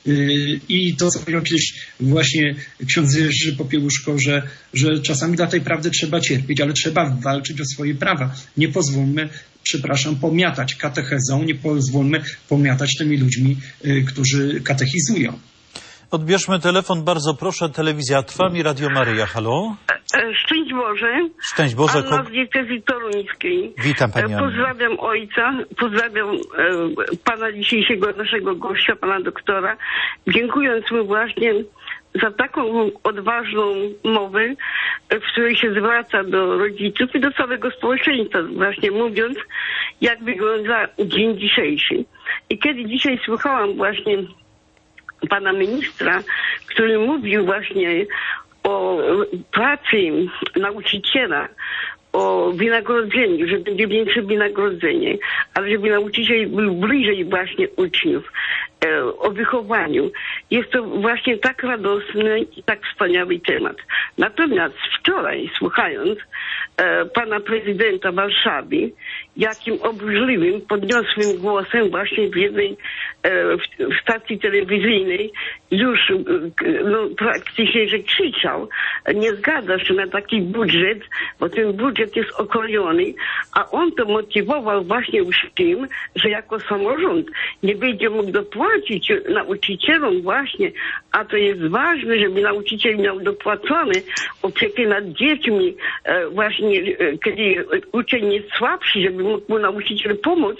I to, co powiedział kiedyś właśnie ksiądz Jerzy Popiełuszko, że czasami dla tej prawdy trzeba cierpieć, ale trzeba walczyć o swoje prawa. Nie pozwólmy, pomiatać katechezą, nie pozwólmy pomiatać tymi ludźmi, którzy katechizują. Odbierzmy telefon, bardzo proszę. Telewizja Trwam i Radio Maryja. Halo? Szczęść Boże. Szczęść Boże. Anna z diecezji toruńskiej. Witam Pani Anno. Pozdrawiam ojca, pozdrawiam pana dzisiejszego naszego gościa, pana doktora. Dziękując mu właśnie za taką odważną mowę, w której się zwraca do rodziców i do całego społeczeństwa, właśnie mówiąc, jak wygląda dzień dzisiejszy. I kiedy dzisiaj słuchałam właśnie pana ministra, który mówił właśnie o pracy nauczyciela, o wynagrodzeniu, że będzie większe wynagrodzenie, ale żeby nauczyciel był bliżej właśnie uczniów, o wychowaniu. Jest to właśnie tak radosny i tak wspaniały temat. Natomiast wczoraj, słuchając pana prezydenta Warszawy, jakim obrzydliwym, podniosłym głosem właśnie w jednej w stacji telewizyjnej już praktycznie, że krzyczał, nie zgadza się na taki budżet, bo ten budżet jest okrojony, a on to motywował właśnie już tym, że jako samorząd nie będzie mógł dopłacić nauczycielom właśnie, a to jest ważne, żeby nauczyciel miał dopłacone opiekę nad dziećmi, właśnie kiedy uczeń jest słabszy, żeby mógł mu nauczyciel pomóc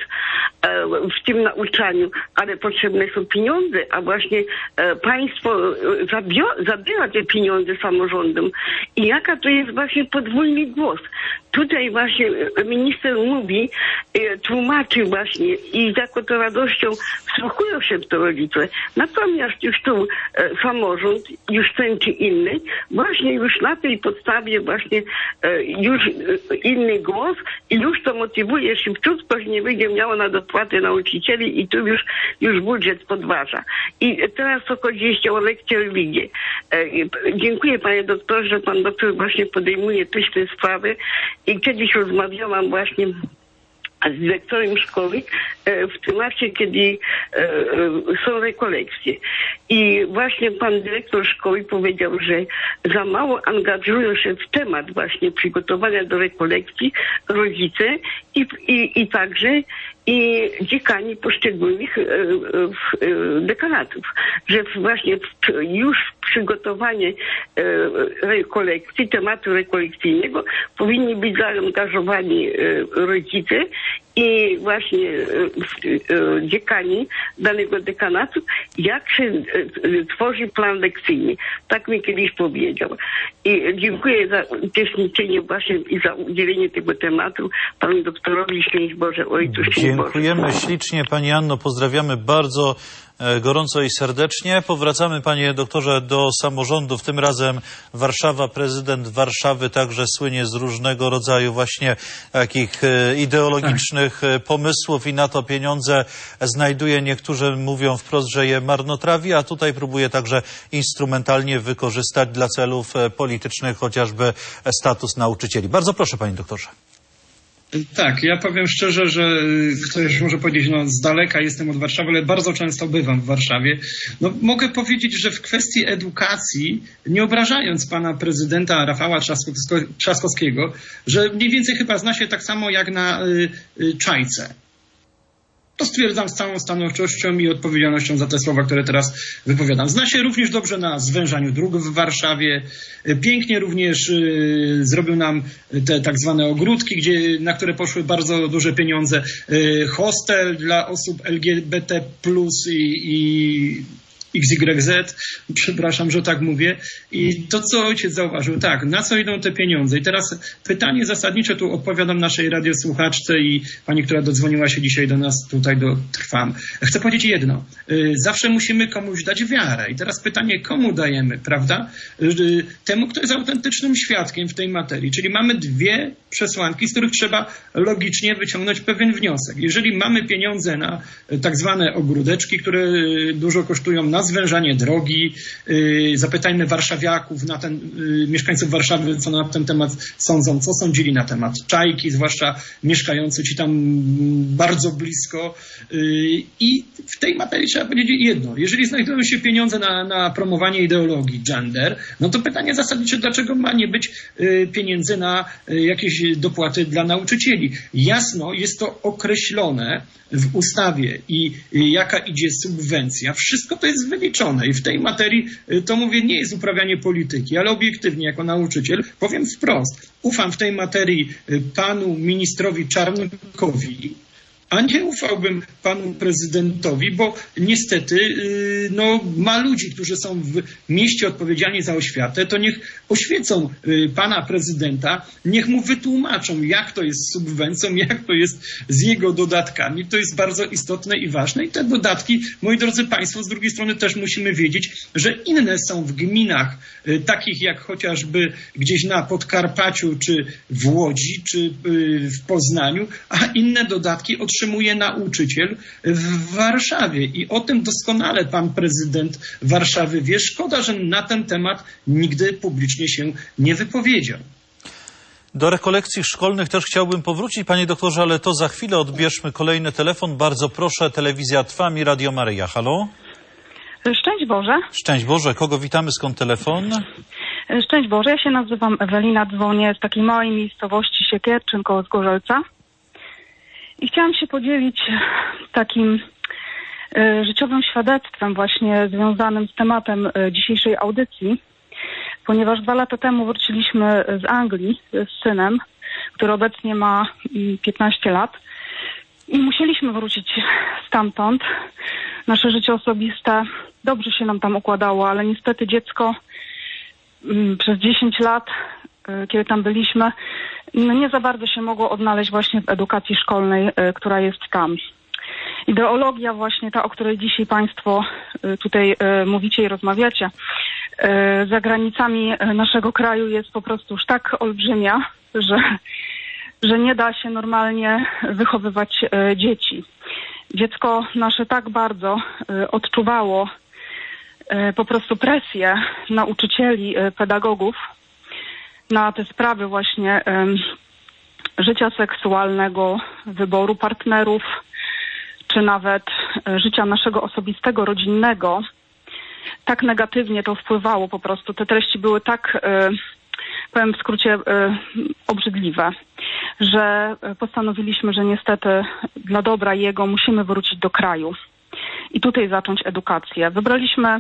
w tym nauczaniu, ale potrzebne są pieniądze, a właśnie państwo zabiera te pieniądze samorządom. I jaka to jest właśnie podwójny głos. Tutaj właśnie minister mówi, tłumaczy właśnie i z jaką to radością wsłuchują się w to rodzice. Natomiast już tu samorząd, już ten czy inny, właśnie już na tej podstawie właśnie już inny głos i już to motywuje szybciutko, że nie będzie miało na dopłatę nauczycieli i tu już budżet podważa. I teraz co chodzi o lekcję religii. Dziękuję panie doktorze, że pan doktor właśnie podejmuje też tę sprawę i kiedyś rozmawiałam właśnie z dyrektorem szkoły w temacie, kiedy są rekolekcje. I właśnie pan dyrektor szkoły powiedział, że za mało angażują się w temat właśnie przygotowania do rekolekcji rodzice i także i dziekani poszczególnych dekanatów, że właśnie już przygotowanie rekolekcji, tematu rekolekcyjnego powinni być zaangażowani rodzice i właśnie dziekani danego dekanatu, jak się tworzy plan lekcyjny. Tak mi kiedyś powiedział. I dziękuję za uczestniczenie właśnie i za udzielenie tego tematu panu doktorowi. Szczęść Boże, ojcu. Dziękujemy ślicznie pani Anno, pozdrawiamy bardzo gorąco i serdecznie. Powracamy, panie doktorze, do samorządów. Tym razem Warszawa, prezydent Warszawy także słynie z różnego rodzaju właśnie takich ideologicznych pomysłów i na to pieniądze znajduje. Niektórzy mówią wprost, że je marnotrawi, a tutaj próbuje także instrumentalnie wykorzystać dla celów politycznych chociażby status nauczycieli. Bardzo proszę, panie doktorze. Tak, ja powiem szczerze, że ktoś może powiedzieć, z daleka jestem od Warszawy, ale bardzo często bywam w Warszawie. Mogę powiedzieć, że w kwestii edukacji, nie obrażając pana prezydenta Rafała Trzaskowskiego, że mniej więcej chyba zna się tak samo jak na czajce. To stwierdzam z całą stanowczością i odpowiedzialnością za te słowa, które teraz wypowiadam. Zna się również dobrze na zwężaniu dróg w Warszawie. Pięknie również zrobił nam te tak zwane ogródki, na które poszły bardzo duże pieniądze. Hostel dla osób LGBT+, i XYZ, przepraszam, że tak mówię. I to, co ojciec zauważył, tak, na co idą te pieniądze? I teraz pytanie zasadnicze, tu odpowiadam naszej radiosłuchaczce i pani, która dodzwoniła się dzisiaj do nas, tutaj trwam. Chcę powiedzieć jedno. Zawsze musimy komuś dać wiarę. I teraz pytanie, komu dajemy, prawda? Temu, kto jest autentycznym świadkiem w tej materii. Czyli mamy dwie przesłanki, z których trzeba logicznie wyciągnąć pewien wniosek. Jeżeli mamy pieniądze na tak zwane ogródeczki, które dużo kosztują, na zwężanie drogi, zapytajmy warszawiaków, mieszkańców Warszawy, co na ten temat sądzą, co sądzili na temat Czajki, zwłaszcza mieszkający ci tam bardzo blisko. I w tej materii trzeba powiedzieć jedno. Jeżeli znajdują się pieniądze na promowanie ideologii gender, no to pytanie zasadnicze, dlaczego ma nie być pieniędzy na jakieś dopłaty dla nauczycieli? Jasno jest to określone w ustawie i jaka idzie subwencja. Wszystko to jest wyliczone i w tej materii, to mówię, nie jest uprawianie polityki, ale obiektywnie jako nauczyciel powiem wprost. Ufam w tej materii panu ministrowi Czarnkowi, a nie ufałbym panu prezydentowi, bo niestety ma ludzi, którzy są w mieście odpowiedzialni za oświatę, to niech oświecą pana prezydenta, niech mu wytłumaczą, jak to jest z subwencją, jak to jest z jego dodatkami. To jest bardzo istotne i ważne. I te dodatki, moi drodzy państwo, z drugiej strony też musimy wiedzieć, że inne są w gminach, takich jak chociażby gdzieś na Podkarpaciu, czy w Łodzi, czy w Poznaniu, a inne dodatki otrzymuje nauczyciel w Warszawie. I o tym doskonale pan prezydent Warszawy wie. Szkoda, że na ten temat nigdy publicznie się nie wypowiedział. Do rekolekcji szkolnych też chciałbym powrócić, panie doktorze, ale to za chwilę. Odbierzmy kolejny telefon. Bardzo proszę, telewizja Trwam i Radio Maryja. Halo? Szczęść Boże. Szczęść Boże. Kogo witamy? Skąd telefon? Szczęść Boże. Ja się nazywam Ewelina, dzwonię z takiej małej miejscowości Siekierczyn koło Zgorzelca. I chciałam się podzielić takim życiowym świadectwem właśnie związanym z tematem dzisiejszej audycji, ponieważ 2 lata temu wróciliśmy z Anglii z synem, który obecnie ma 15 lat i musieliśmy wrócić stamtąd. Nasze życie osobiste dobrze się nam tam układało, ale niestety dziecko przez 10 lat, kiedy tam byliśmy, nie za bardzo się mogło odnaleźć właśnie w edukacji szkolnej, która jest tam. Ideologia właśnie ta, o której dzisiaj państwo tutaj mówicie i rozmawiacie, za granicami naszego kraju jest po prostu już tak olbrzymia, że nie da się normalnie wychowywać dzieci. Dziecko nasze tak bardzo odczuwało po prostu presję nauczycieli, pedagogów na te sprawy właśnie życia seksualnego, wyboru partnerów, czy nawet życia naszego osobistego, rodzinnego. Tak negatywnie to wpływało po prostu. Te treści były tak, powiem w skrócie, obrzydliwe, że postanowiliśmy, że niestety dla dobra jego musimy wrócić do kraju i tutaj zacząć edukację. Wybraliśmy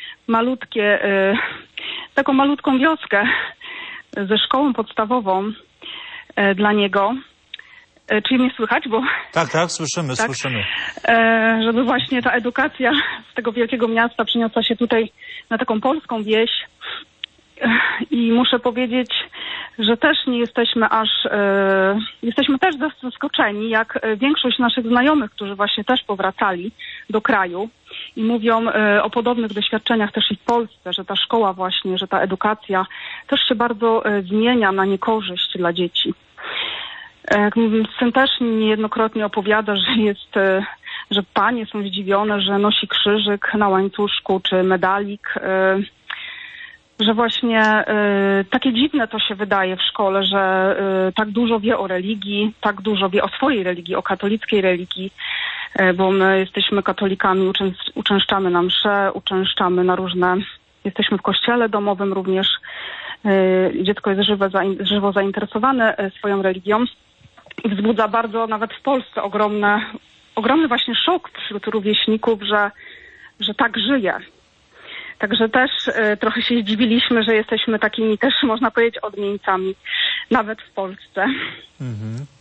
taką malutką wioskę ze szkołą podstawową dla niego. Czy mnie słychać? Bo Tak, słyszymy. żeby właśnie ta edukacja z tego wielkiego miasta przeniosła się tutaj na taką polską wieś. I muszę powiedzieć, że też nie jesteśmy jesteśmy też zaskoczeni, jak większość naszych znajomych, którzy właśnie też powracali do kraju i mówią o podobnych doświadczeniach też i w Polsce, że ta szkoła właśnie, że ta edukacja też się bardzo zmienia na niekorzyść dla dzieci. Syn też niejednokrotnie opowiada, że panie są zdziwione, że nosi krzyżyk na łańcuszku czy medalik, że właśnie takie dziwne to się wydaje w szkole, że tak dużo wie o religii, tak dużo wie o swojej religii, o katolickiej religii, bo my jesteśmy katolikami, uczęszczamy na msze, uczęszczamy na jesteśmy w kościele domowym również. Dziecko jest żywo zainteresowane swoją religią i wzbudza bardzo, nawet w Polsce, ogromny właśnie szok wśród rówieśników, że tak żyje. Także też trochę się zdziwiliśmy, że jesteśmy takimi też, można powiedzieć, odmieńcami, nawet w Polsce.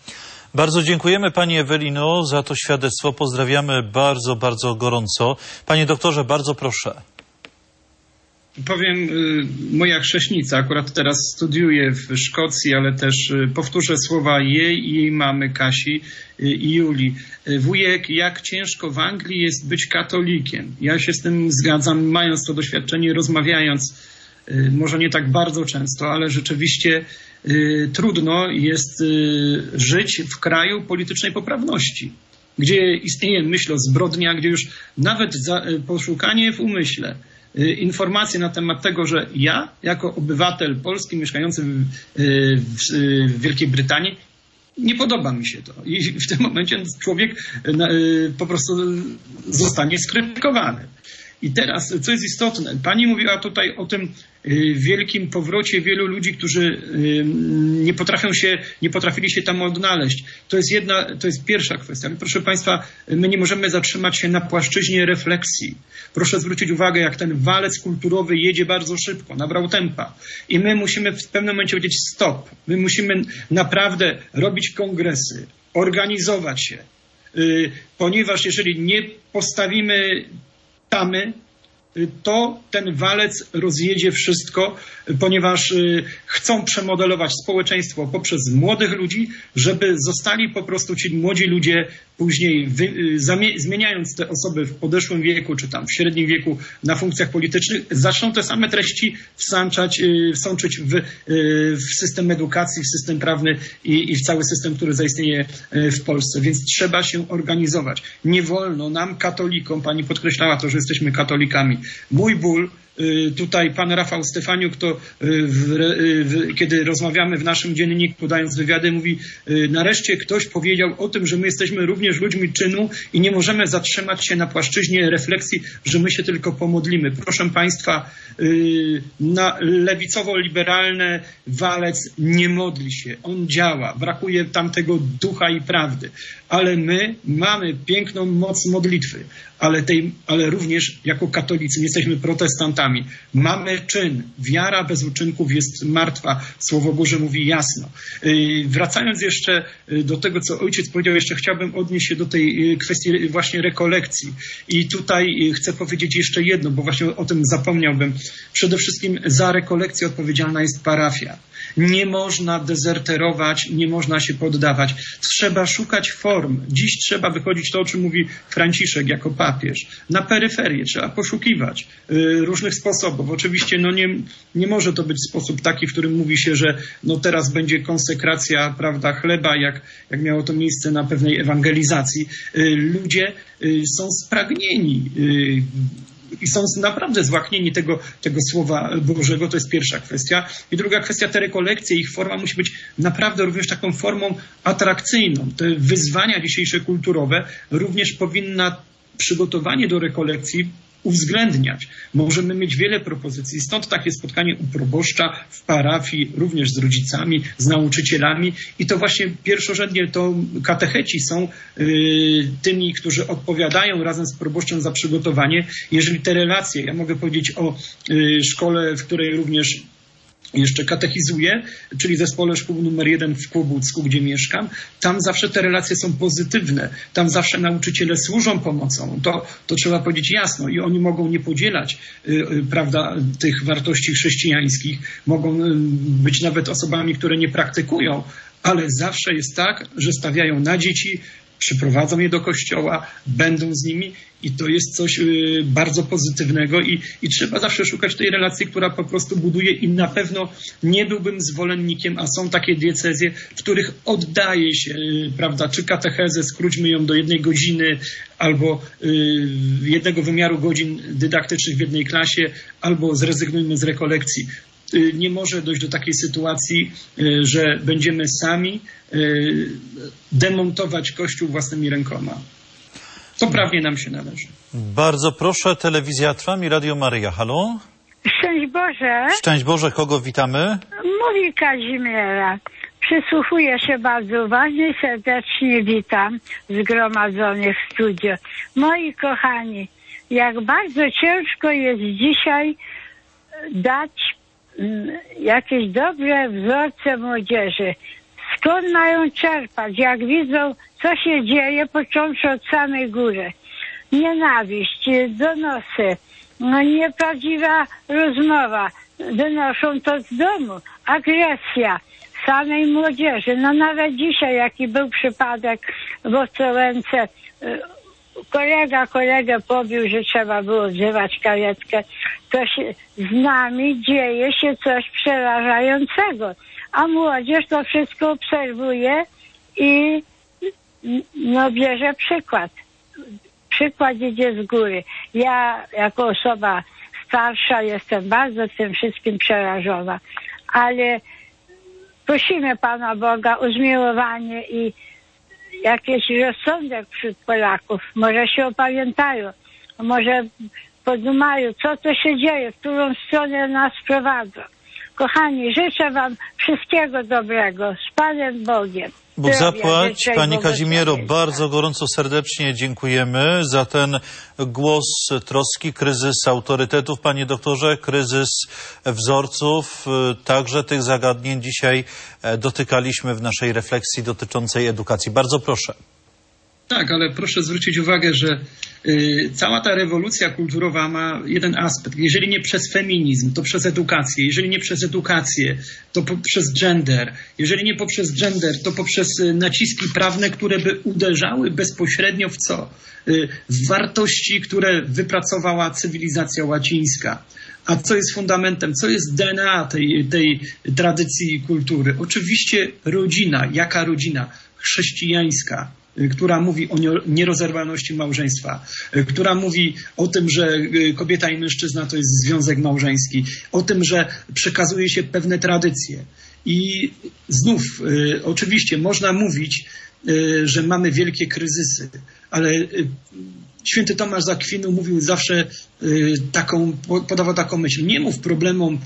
Bardzo dziękujemy pani Ewelino za to świadectwo. Pozdrawiamy bardzo, bardzo gorąco. Panie doktorze, bardzo proszę. Powiem, moja chrześnica akurat teraz studiuje w Szkocji, ale też powtórzę słowa jej i jej mamy Kasi i Julii. Wujek, jak ciężko w Anglii jest być katolikiem. Ja się z tym zgadzam, mając to doświadczenie, rozmawiając, może nie tak bardzo często, ale rzeczywiście trudno jest żyć w kraju politycznej poprawności, gdzie istnieje myśl o zbrodnia, gdzie już nawet poszukanie w umyśle informacje na temat tego, że ja jako obywatel polski mieszkający w Wielkiej Brytanii, nie podoba mi się to. I w tym momencie człowiek po prostu zostanie skrytykowany. I teraz, co jest istotne, pani mówiła tutaj o tym wielkim powrocie wielu ludzi, którzy nie potrafili się tam odnaleźć. To jest pierwsza kwestia. Ale proszę państwa, my nie możemy zatrzymać się na płaszczyźnie refleksji. Proszę zwrócić uwagę, jak ten walec kulturowy jedzie bardzo szybko, nabrał tempa. I my musimy w pewnym momencie powiedzieć stop. My musimy naprawdę robić kongresy, organizować się. Ponieważ jeżeli nie postawimy tamy, to ten walec rozjedzie wszystko, ponieważ chcą przemodelować społeczeństwo poprzez młodych ludzi, żeby zostali po prostu ci młodzi ludzie później, zmieniając te osoby w podeszłym wieku, czy tam w średnim wieku na funkcjach politycznych, zaczną te same treści wsączyć w system edukacji, w system prawny i w cały system, który zaistnieje w Polsce. Więc trzeba się organizować. Nie wolno nam, katolikom, pani podkreślała to, że jesteśmy katolikami. Mój ból, tutaj pan Rafał Stefaniuk, to kiedy rozmawiamy w naszym dzienniku, podając wywiady, mówi, nareszcie ktoś powiedział o tym, że my jesteśmy również ludźmi czynu i nie możemy zatrzymać się na płaszczyźnie refleksji, że my się tylko pomodlimy. Proszę państwa, na lewicowo-liberalny walec nie modli się. On działa. Brakuje tamtego ducha i prawdy. Ale my mamy piękną moc modlitwy. Ale również jako katolicy, nie jesteśmy protestantami. Mamy czyn. Wiara bez uczynków jest martwa. Słowo Boże mówi jasno. Wracając jeszcze do tego, co ojciec powiedział, jeszcze chciałbym odnieść się do tej kwestii właśnie rekolekcji. I tutaj chcę powiedzieć jeszcze jedno, bo właśnie o tym zapomniałbym. Przede wszystkim za rekolekcję odpowiedzialna jest parafia. Nie można dezerterować, nie można się poddawać. Trzeba szukać form. Dziś trzeba wychodzić to, o czym mówi Franciszek jako papież. Na peryferię trzeba poszukiwać różnych sposobów. Oczywiście nie może to być sposób taki, w którym mówi się, że teraz będzie konsekracja, prawda, chleba, jak miało to miejsce na pewnej ewangelizacji. Ludzie są spragnieni i są naprawdę złaknieni tego Słowa Bożego. To jest pierwsza kwestia. I druga kwestia, te rekolekcje, ich forma musi być naprawdę również taką formą atrakcyjną. Te wyzwania dzisiejsze kulturowe również powinna przygotowanie do rekolekcji uwzględniać. Możemy mieć wiele propozycji. Stąd takie spotkanie u proboszcza w parafii, również z rodzicami, z nauczycielami. I to właśnie pierwszorzędnie to katecheci są tymi, którzy odpowiadają razem z proboszczem za przygotowanie. Jeżeli te relacje, ja mogę powiedzieć o szkole, w której również jeszcze katechizuję, czyli zespole szkół numer 1 w Kłobucku, gdzie mieszkam. Tam zawsze te relacje są pozytywne. Tam zawsze nauczyciele służą pomocą. To trzeba powiedzieć jasno. I oni mogą nie podzielać, prawda, tych wartości chrześcijańskich. Mogą być nawet osobami, które nie praktykują, ale zawsze jest tak, że stawiają na dzieci, przyprowadzą je do kościoła, będą z nimi i to jest coś bardzo pozytywnego i trzeba zawsze szukać tej relacji, która po prostu buduje i na pewno nie byłbym zwolennikiem, a są takie diecezje, w których oddaje się, prawda, czy katechezę, skróćmy ją do 1 godziny albo 1 wymiaru godzin dydaktycznych w jednej klasie, albo zrezygnujmy z rekolekcji. Nie może dojść do takiej sytuacji, że będziemy sami demontować Kościół własnymi rękoma. To prawnie nam się należy. Bardzo proszę, Telewizja Trwam i Radio Maryja. Halo? Szczęść Boże. Szczęść Boże, kogo witamy? Mówi Kazimiera. Przysłuchuję się bardzo uważnie i serdecznie witam zgromadzonych w studio. Moi kochani, jak bardzo ciężko jest dzisiaj dać jakieś dobre wzorce młodzieży. Z Skąd mają czerpać, jak widzą, co się dzieje, począwszy od samej góry? Nienawiść, donosy, nieprawdziwa rozmowa, donoszą to z domu, agresja samej młodzieży. No nawet dzisiaj, jaki był przypadek w Ostrołęce, kolegę pobił, że trzeba było wzywać karetkę. To się, z nami dzieje się coś przerażającego. A młodzież to wszystko obserwuje i bierze przykład. Przykład idzie z góry. Ja jako osoba starsza jestem bardzo tym wszystkim przerażona. Ale prosimy Pana Boga o zmiłowanie i jakiś rozsądek wśród Polaków. Może się opamiętają, może podumają, co to się dzieje, w którą stronę nas prowadzą. Kochani, życzę Wam wszystkiego dobrego. Z Panem Bogiem. Bóg zapłać. Pani Kazimiero, bardzo gorąco serdecznie dziękujemy za ten głos troski, kryzys autorytetów, panie doktorze, kryzys wzorców. Także tych zagadnień dzisiaj dotykaliśmy w naszej refleksji dotyczącej edukacji. Bardzo proszę. Tak, ale proszę zwrócić uwagę, że cała ta rewolucja kulturowa ma jeden aspekt. Jeżeli nie przez feminizm, to przez edukację. Jeżeli nie przez edukację, to poprzez gender. Jeżeli nie poprzez gender, to poprzez naciski prawne, które by uderzały bezpośrednio w co? W wartości, które wypracowała cywilizacja łacińska. A co jest fundamentem? Co jest DNA tej tradycji kultury? Oczywiście rodzina. Jaka rodzina? Chrześcijańska, która mówi o nierozerwalności małżeństwa, która mówi o tym, że kobieta i mężczyzna to jest związek małżeński, o tym, że przekazuje się pewne tradycje. I znów, oczywiście można mówić, że mamy wielkie kryzysy, ale święty Tomasz z Akwinu mówił zawsze podawał taką myśl. Nie mów problemom,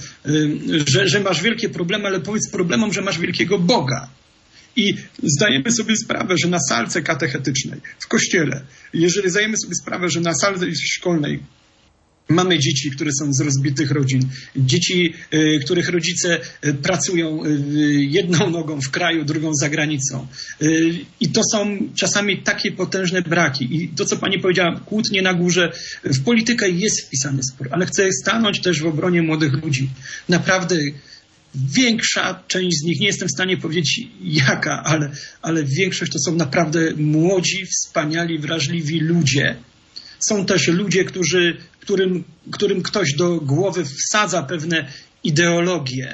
że masz wielkie problemy, ale powiedz problemom, że masz wielkiego Boga. I zdajemy sobie sprawę, że na salce katechetycznej, w kościele, jeżeli zdajemy sobie sprawę, że na salce szkolnej mamy dzieci, które są z rozbitych rodzin, dzieci, których rodzice pracują jedną nogą w kraju, drugą za granicą. I to są czasami takie potężne braki. I to, co pani powiedziała, kłótnie na górze, w politykę jest wpisany spór, ale chcę stanąć też w obronie młodych ludzi. Naprawdę większa część z nich, nie jestem w stanie powiedzieć jaka, ale większość to są naprawdę młodzi, wspaniali, wrażliwi ludzie. Są też ludzie, którym ktoś do głowy wsadza pewne ideologie,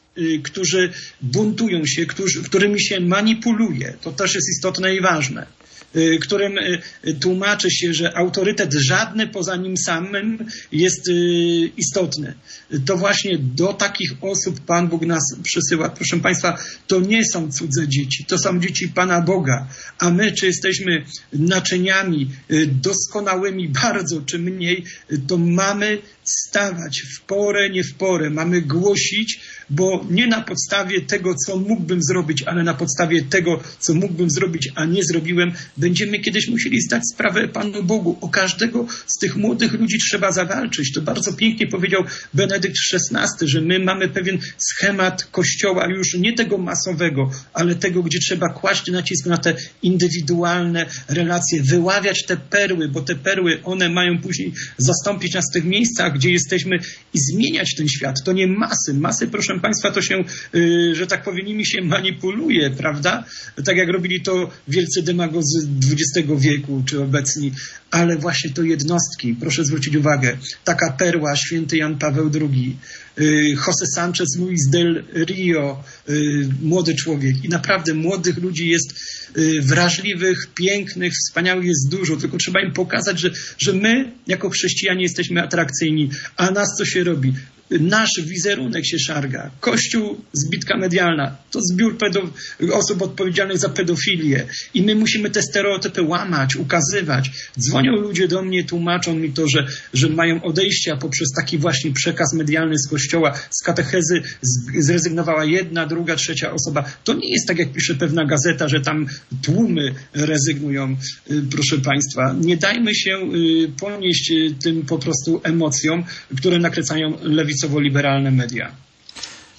którzy buntują się, którymi się manipuluje. To też jest istotne i ważne. Którym tłumaczy się, że autorytet żadny poza nim samym jest istotny. To właśnie do takich osób Pan Bóg nas przysyła. Proszę Państwa, to nie są cudze dzieci, to są dzieci Pana Boga. A my, czy jesteśmy naczyniami doskonałymi bardzo, czy mniej, to mamy stawać w porę, nie w porę. Mamy głosić, bo nie na podstawie tego, co mógłbym zrobić, ale na podstawie tego, co mógłbym zrobić, a nie zrobiłem, będziemy kiedyś musieli zdać sprawę Panu Bogu. O każdego z tych młodych ludzi trzeba zawalczyć. To bardzo pięknie powiedział Benedykt XVI, że my mamy pewien schemat Kościoła, już nie tego masowego, ale tego, gdzie trzeba kłaść nacisk na te indywidualne relacje, wyławiać te perły, bo te perły, one mają później zastąpić nas w tych miejscach, gdzie jesteśmy i zmieniać ten świat. To nie masy. Masy, proszę Państwa, to się, że tak powiem, nimi się manipuluje, prawda? Tak jak robili to wielcy demagodzy XX wieku, czy obecni. Ale właśnie to jednostki. Proszę zwrócić uwagę. Taka perła, święty Jan Paweł II, José Sánchez Luis del Rio, młody człowiek. I naprawdę młodych ludzi jest wrażliwych, pięknych, wspaniałych jest dużo. Tylko trzeba im pokazać, że my jako chrześcijanie jesteśmy atrakcyjni. A nas co się robi? Nasz wizerunek się szarga. Kościół, zbitka medialna, to zbiór osób odpowiedzialnych za pedofilię. I my musimy te stereotypy łamać, ukazywać. Dzwonią ludzie do mnie, tłumaczą mi to, że mają odejścia poprzez taki właśnie przekaz medialny z kościoła. Z katechezy zrezygnowała jedna, druga, trzecia osoba. To nie jest tak, jak pisze pewna gazeta, że tam tłumy rezygnują. Proszę Państwa, nie dajmy się ponieść tym po prostu emocjom, które nakręcają lewicowo-liberalne media.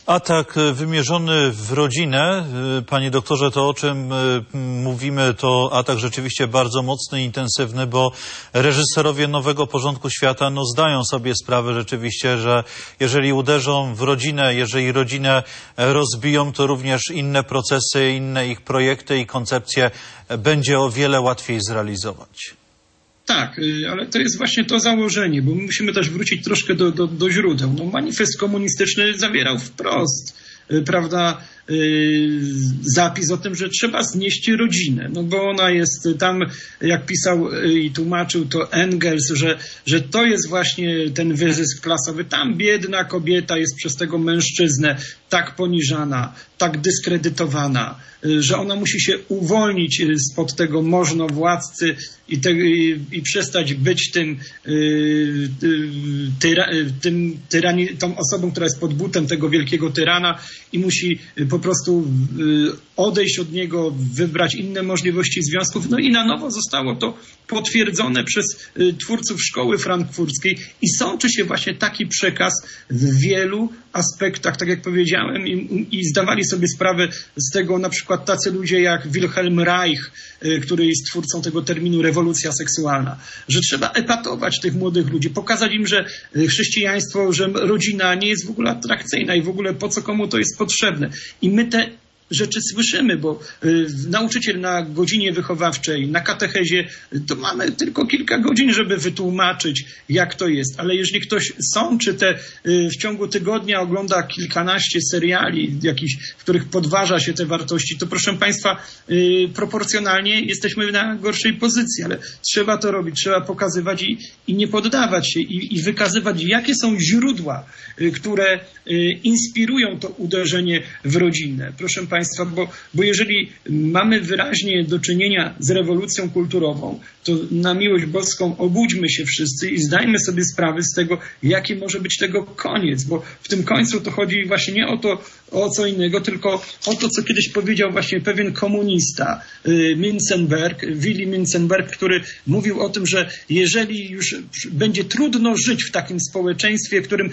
Atak wymierzony w rodzinę, panie doktorze, to o czym mówimy, to atak rzeczywiście bardzo mocny i intensywny, bo reżyserowie Nowego Porządku Świata zdają sobie sprawę rzeczywiście, że jeżeli uderzą w rodzinę, jeżeli rodzinę rozbiją, to również inne procesy, inne ich projekty i koncepcje będzie o wiele łatwiej zrealizować. Tak, ale to jest właśnie to założenie, bo my musimy też wrócić troszkę do źródeł. Manifest komunistyczny zawierał wprost, prawda, zapis o tym, że trzeba znieść rodzinę, bo ona jest tam, jak pisał i tłumaczył to Engels, że to jest właśnie ten wyzysk klasowy. Tam biedna kobieta jest przez tego mężczyznę tak poniżana, tak dyskredytowana, że ona musi się uwolnić spod tego możnowładcy i przestać być tą osobą, która jest pod butem tego wielkiego tyrana i musi po prostu odejść od niego, wybrać inne możliwości związków. I na nowo zostało to potwierdzone przez twórców szkoły frankfurckiej i sączy się właśnie taki przekaz w wielu aspektach, tak jak powiedziałem, i zdawali sobie sprawę z tego na przykład tacy ludzie jak Wilhelm Reich, który jest twórcą tego terminu rewolucja seksualna, że trzeba epatować tych młodych ludzi, pokazać im, że chrześcijaństwo, że rodzina nie jest w ogóle atrakcyjna i w ogóle po co komu to jest potrzebne. I my te rzeczy słyszymy, bo nauczyciel na godzinie wychowawczej, na katechezie, to mamy tylko kilka godzin, żeby wytłumaczyć, jak to jest. Ale jeżeli ktoś sączy w ciągu tygodnia ogląda kilkanaście seriali, w których podważa się te wartości, to proszę Państwa, proporcjonalnie jesteśmy na gorszej pozycji, ale trzeba to robić, trzeba pokazywać i nie poddawać się i wykazywać, jakie są źródła, które inspirują to uderzenie w rodzinę. Proszę Państwa, bo jeżeli mamy wyraźnie do czynienia z rewolucją kulturową, to na miłość boską obudźmy się wszyscy i zdajmy sobie sprawę z tego, jaki może być tego koniec, bo w tym końcu to chodzi właśnie nie o co innego, tylko o to, co kiedyś powiedział właśnie pewien komunista, Willy Münzenberg, który mówił o tym, że jeżeli już będzie trudno żyć w takim społeczeństwie, w którym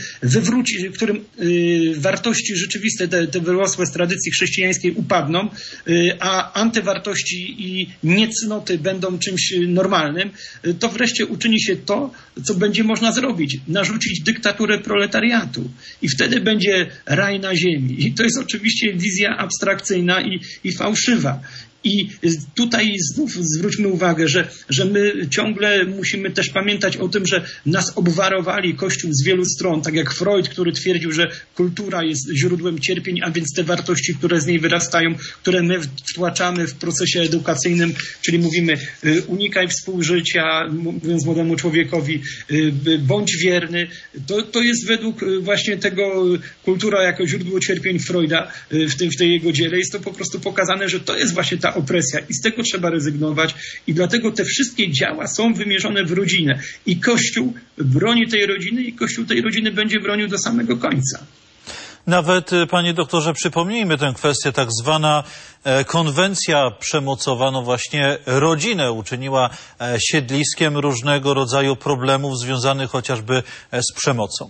wartości rzeczywiste, te wyrosłe z tradycji chrześcijańskiej upadną, a antywartości i niecnoty będą czymś normalnym, to wreszcie uczyni się to, co będzie można zrobić. Narzucić dyktaturę proletariatu. I wtedy będzie raj na ziemi. I to jest oczywiście wizja abstrakcyjna i fałszywa. I tutaj znów zwróćmy uwagę, że my ciągle musimy też pamiętać o tym, że nas obwarowali Kościół z wielu stron, tak jak Freud, który twierdził, że kultura jest źródłem cierpień, a więc te wartości, które z niej wyrastają, które my wtłaczamy w procesie edukacyjnym, czyli mówimy unikaj współżycia, mówiąc młodemu człowiekowi, bądź wierny. To jest według właśnie tego kultura jako źródło cierpień Freuda w tej jego dziele. Jest to po prostu pokazane, że to jest właśnie ta opresja i z tego trzeba rezygnować i dlatego te wszystkie działa są wymierzone w rodzinę i Kościół broni tej rodziny i Kościół tej rodziny będzie bronił do samego końca. Nawet, panie doktorze, przypomnijmy tę kwestię, tak zwana konwencja przemocowa, właśnie rodzinę uczyniła siedliskiem różnego rodzaju problemów związanych chociażby z przemocą.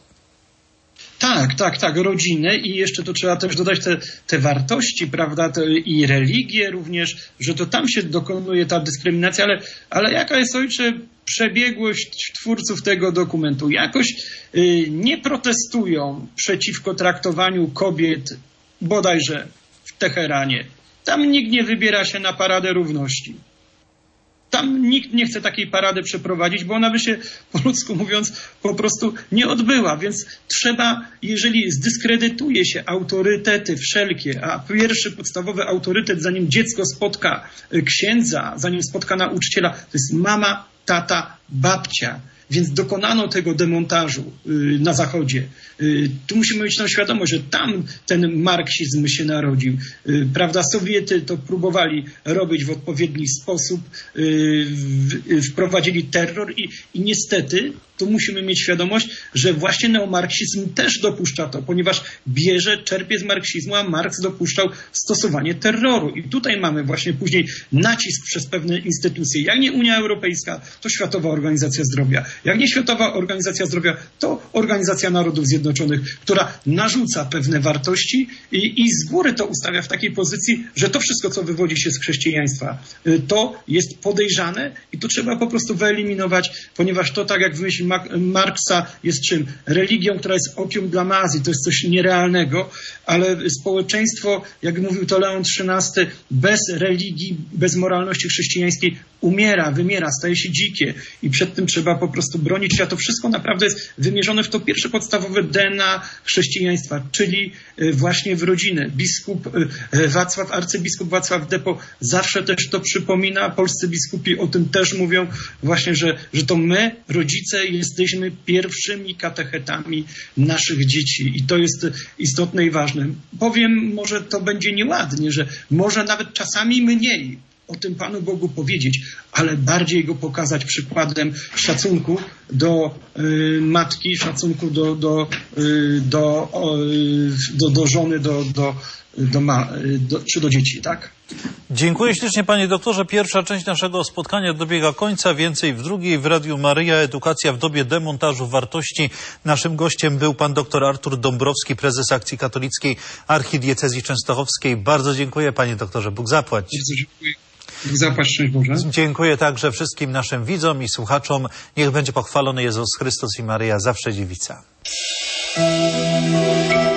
Tak, rodzinę i jeszcze to trzeba też dodać te wartości, prawda, i religię również, że to tam się dokonuje ta dyskryminacja, ale jaka jest, ojcze, przebiegłość twórców tego dokumentu? Jakoś nie protestują przeciwko traktowaniu kobiet bodajże w Teheranie. Tam nikt nie wybiera się na Paradę Równości. Tam nikt nie chce takiej parady przeprowadzić, bo ona by się, po ludzku mówiąc, po prostu nie odbyła. Więc trzeba, jeżeli zdyskredytuje się autorytety wszelkie, a pierwszy podstawowy autorytet, zanim dziecko spotka księdza, zanim spotka nauczyciela, to jest mama, tata, babcia. Więc dokonano tego demontażu na Zachodzie. Tu musimy mieć tą świadomość, że tam ten marksizm się narodził. Prawda, Sowiety to próbowali robić w odpowiedni sposób, wprowadzili terror i niestety to musimy mieć świadomość, że właśnie neomarksizm też dopuszcza to, ponieważ czerpie z marksizmu, a Marks dopuszczał stosowanie terroru. I tutaj mamy właśnie później nacisk przez pewne instytucje, jak nie Unia Europejska, to Światowa Organizacja Zdrowia, Jak nie Światowa Organizacja Zdrowia, to Organizacja Narodów Zjednoczonych, która narzuca pewne wartości i z góry to ustawia w takiej pozycji, że to wszystko, co wywodzi się z chrześcijaństwa, to jest podejrzane i to trzeba po prostu wyeliminować, ponieważ to, tak jak w myśli Marksa, jest czym? Religią, która jest opium dla mazji, to jest coś nierealnego, ale społeczeństwo, jak mówił to Leon XIII, bez religii, bez moralności chrześcijańskiej wymiera, staje się dzikie i przed tym trzeba po prostu bronić, a to wszystko naprawdę jest wymierzone w to pierwsze podstawowe DNA chrześcijaństwa, czyli właśnie w rodzinę. Arcybiskup Wacław Depo zawsze też to przypomina, polscy biskupi o tym też mówią właśnie, że to my, rodzice, jesteśmy pierwszymi katechetami naszych dzieci i to jest istotne i ważne. Powiem, może to będzie nieładnie, że może nawet czasami mniej o tym Panu Bogu powiedzieć, ale bardziej go pokazać przykładem szacunku do matki, szacunku do żony, czy do dzieci, tak? Dziękuję ślicznie, panie doktorze. Pierwsza część naszego spotkania dobiega końca. Więcej w drugiej w Radiu Maryja. Edukacja w dobie demontażu wartości. Naszym gościem był pan dr Artur Dąbrowski, prezes Akcji Katolickiej Archidiecezji Częstochowskiej. Bardzo dziękuję, panie doktorze. Bóg zapłać. Bardzo dziękuję. Bóg zapłać, szczęść Boże. Dziękuję także wszystkim naszym widzom i słuchaczom. Niech będzie pochwalony Jezus Chrystus i Maryja, zawsze dziewica.